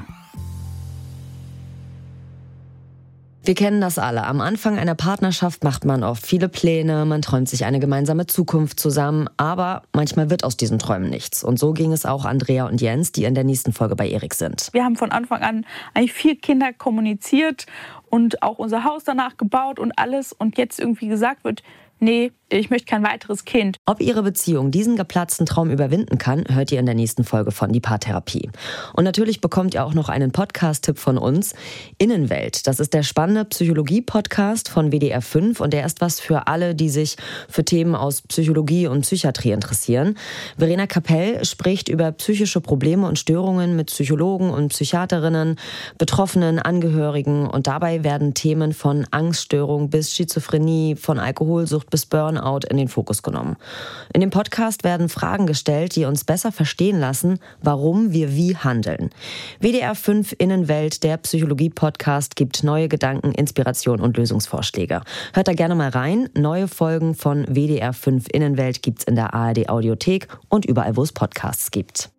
S4: Wir kennen das alle. Am Anfang einer Partnerschaft macht man oft viele Pläne, man träumt sich eine gemeinsame Zukunft zusammen, aber manchmal wird aus diesen Träumen nichts. Und so ging es auch Andrea und Jens, die in der nächsten Folge bei Erik sind.
S7: Wir haben von Anfang an eigentlich vier Kinder kommuniziert und auch unser Haus danach gebaut und alles. Und jetzt irgendwie gesagt wird, nee, ich möchte kein weiteres Kind.
S4: Ob ihre Beziehung diesen geplatzten Traum überwinden kann, hört ihr in der nächsten Folge von Die Paartherapie. Und natürlich bekommt ihr auch noch einen Podcast-Tipp von uns. Innenwelt, das ist der spannende Psychologie-Podcast von W D R fünf und der ist was für alle, die sich für Themen aus Psychologie und Psychiatrie interessieren. Verena Kapell spricht über psychische Probleme und Störungen mit Psychologen und Psychiaterinnen, Betroffenen, Angehörigen und dabei werden Themen von Angststörung bis Schizophrenie, von Alkoholsucht bis Burnout in den Fokus genommen. In dem Podcast werden Fragen gestellt, die uns besser verstehen lassen, warum wir wie handeln. W D R fünf Innenwelt, der Psychologie-Podcast, gibt neue Gedanken, Inspiration und Lösungsvorschläge. Hört da gerne mal rein. Neue Folgen von W D R fünf Innenwelt gibt's in der A R D Audiothek und überall, wo es Podcasts gibt.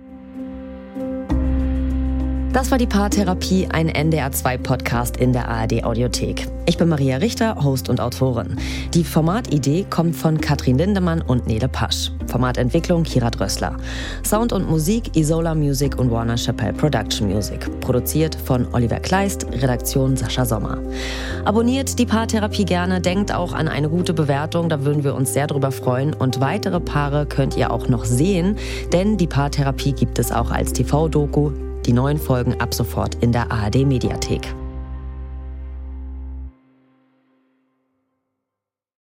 S4: Das war die Paartherapie, ein N D R zwei Podcast in der A R D Audiothek. Ich bin Maria Richter, Host und Autorin. Die Formatidee kommt von Katrin Lindemann und Nele Pasch. Formatentwicklung Kira Drössler. Sound und Musik Isola Music und Warner Chappell Production Music. Produziert von Oliver Kleist, Redaktion Sascha Sommer. Abonniert die Paartherapie gerne, denkt auch an eine gute Bewertung, da würden wir uns sehr drüber freuen. Und weitere Paare könnt ihr auch noch sehen, denn die Paartherapie gibt es auch als T V-Doku. Die neuen Folgen ab sofort in der A R D Mediathek.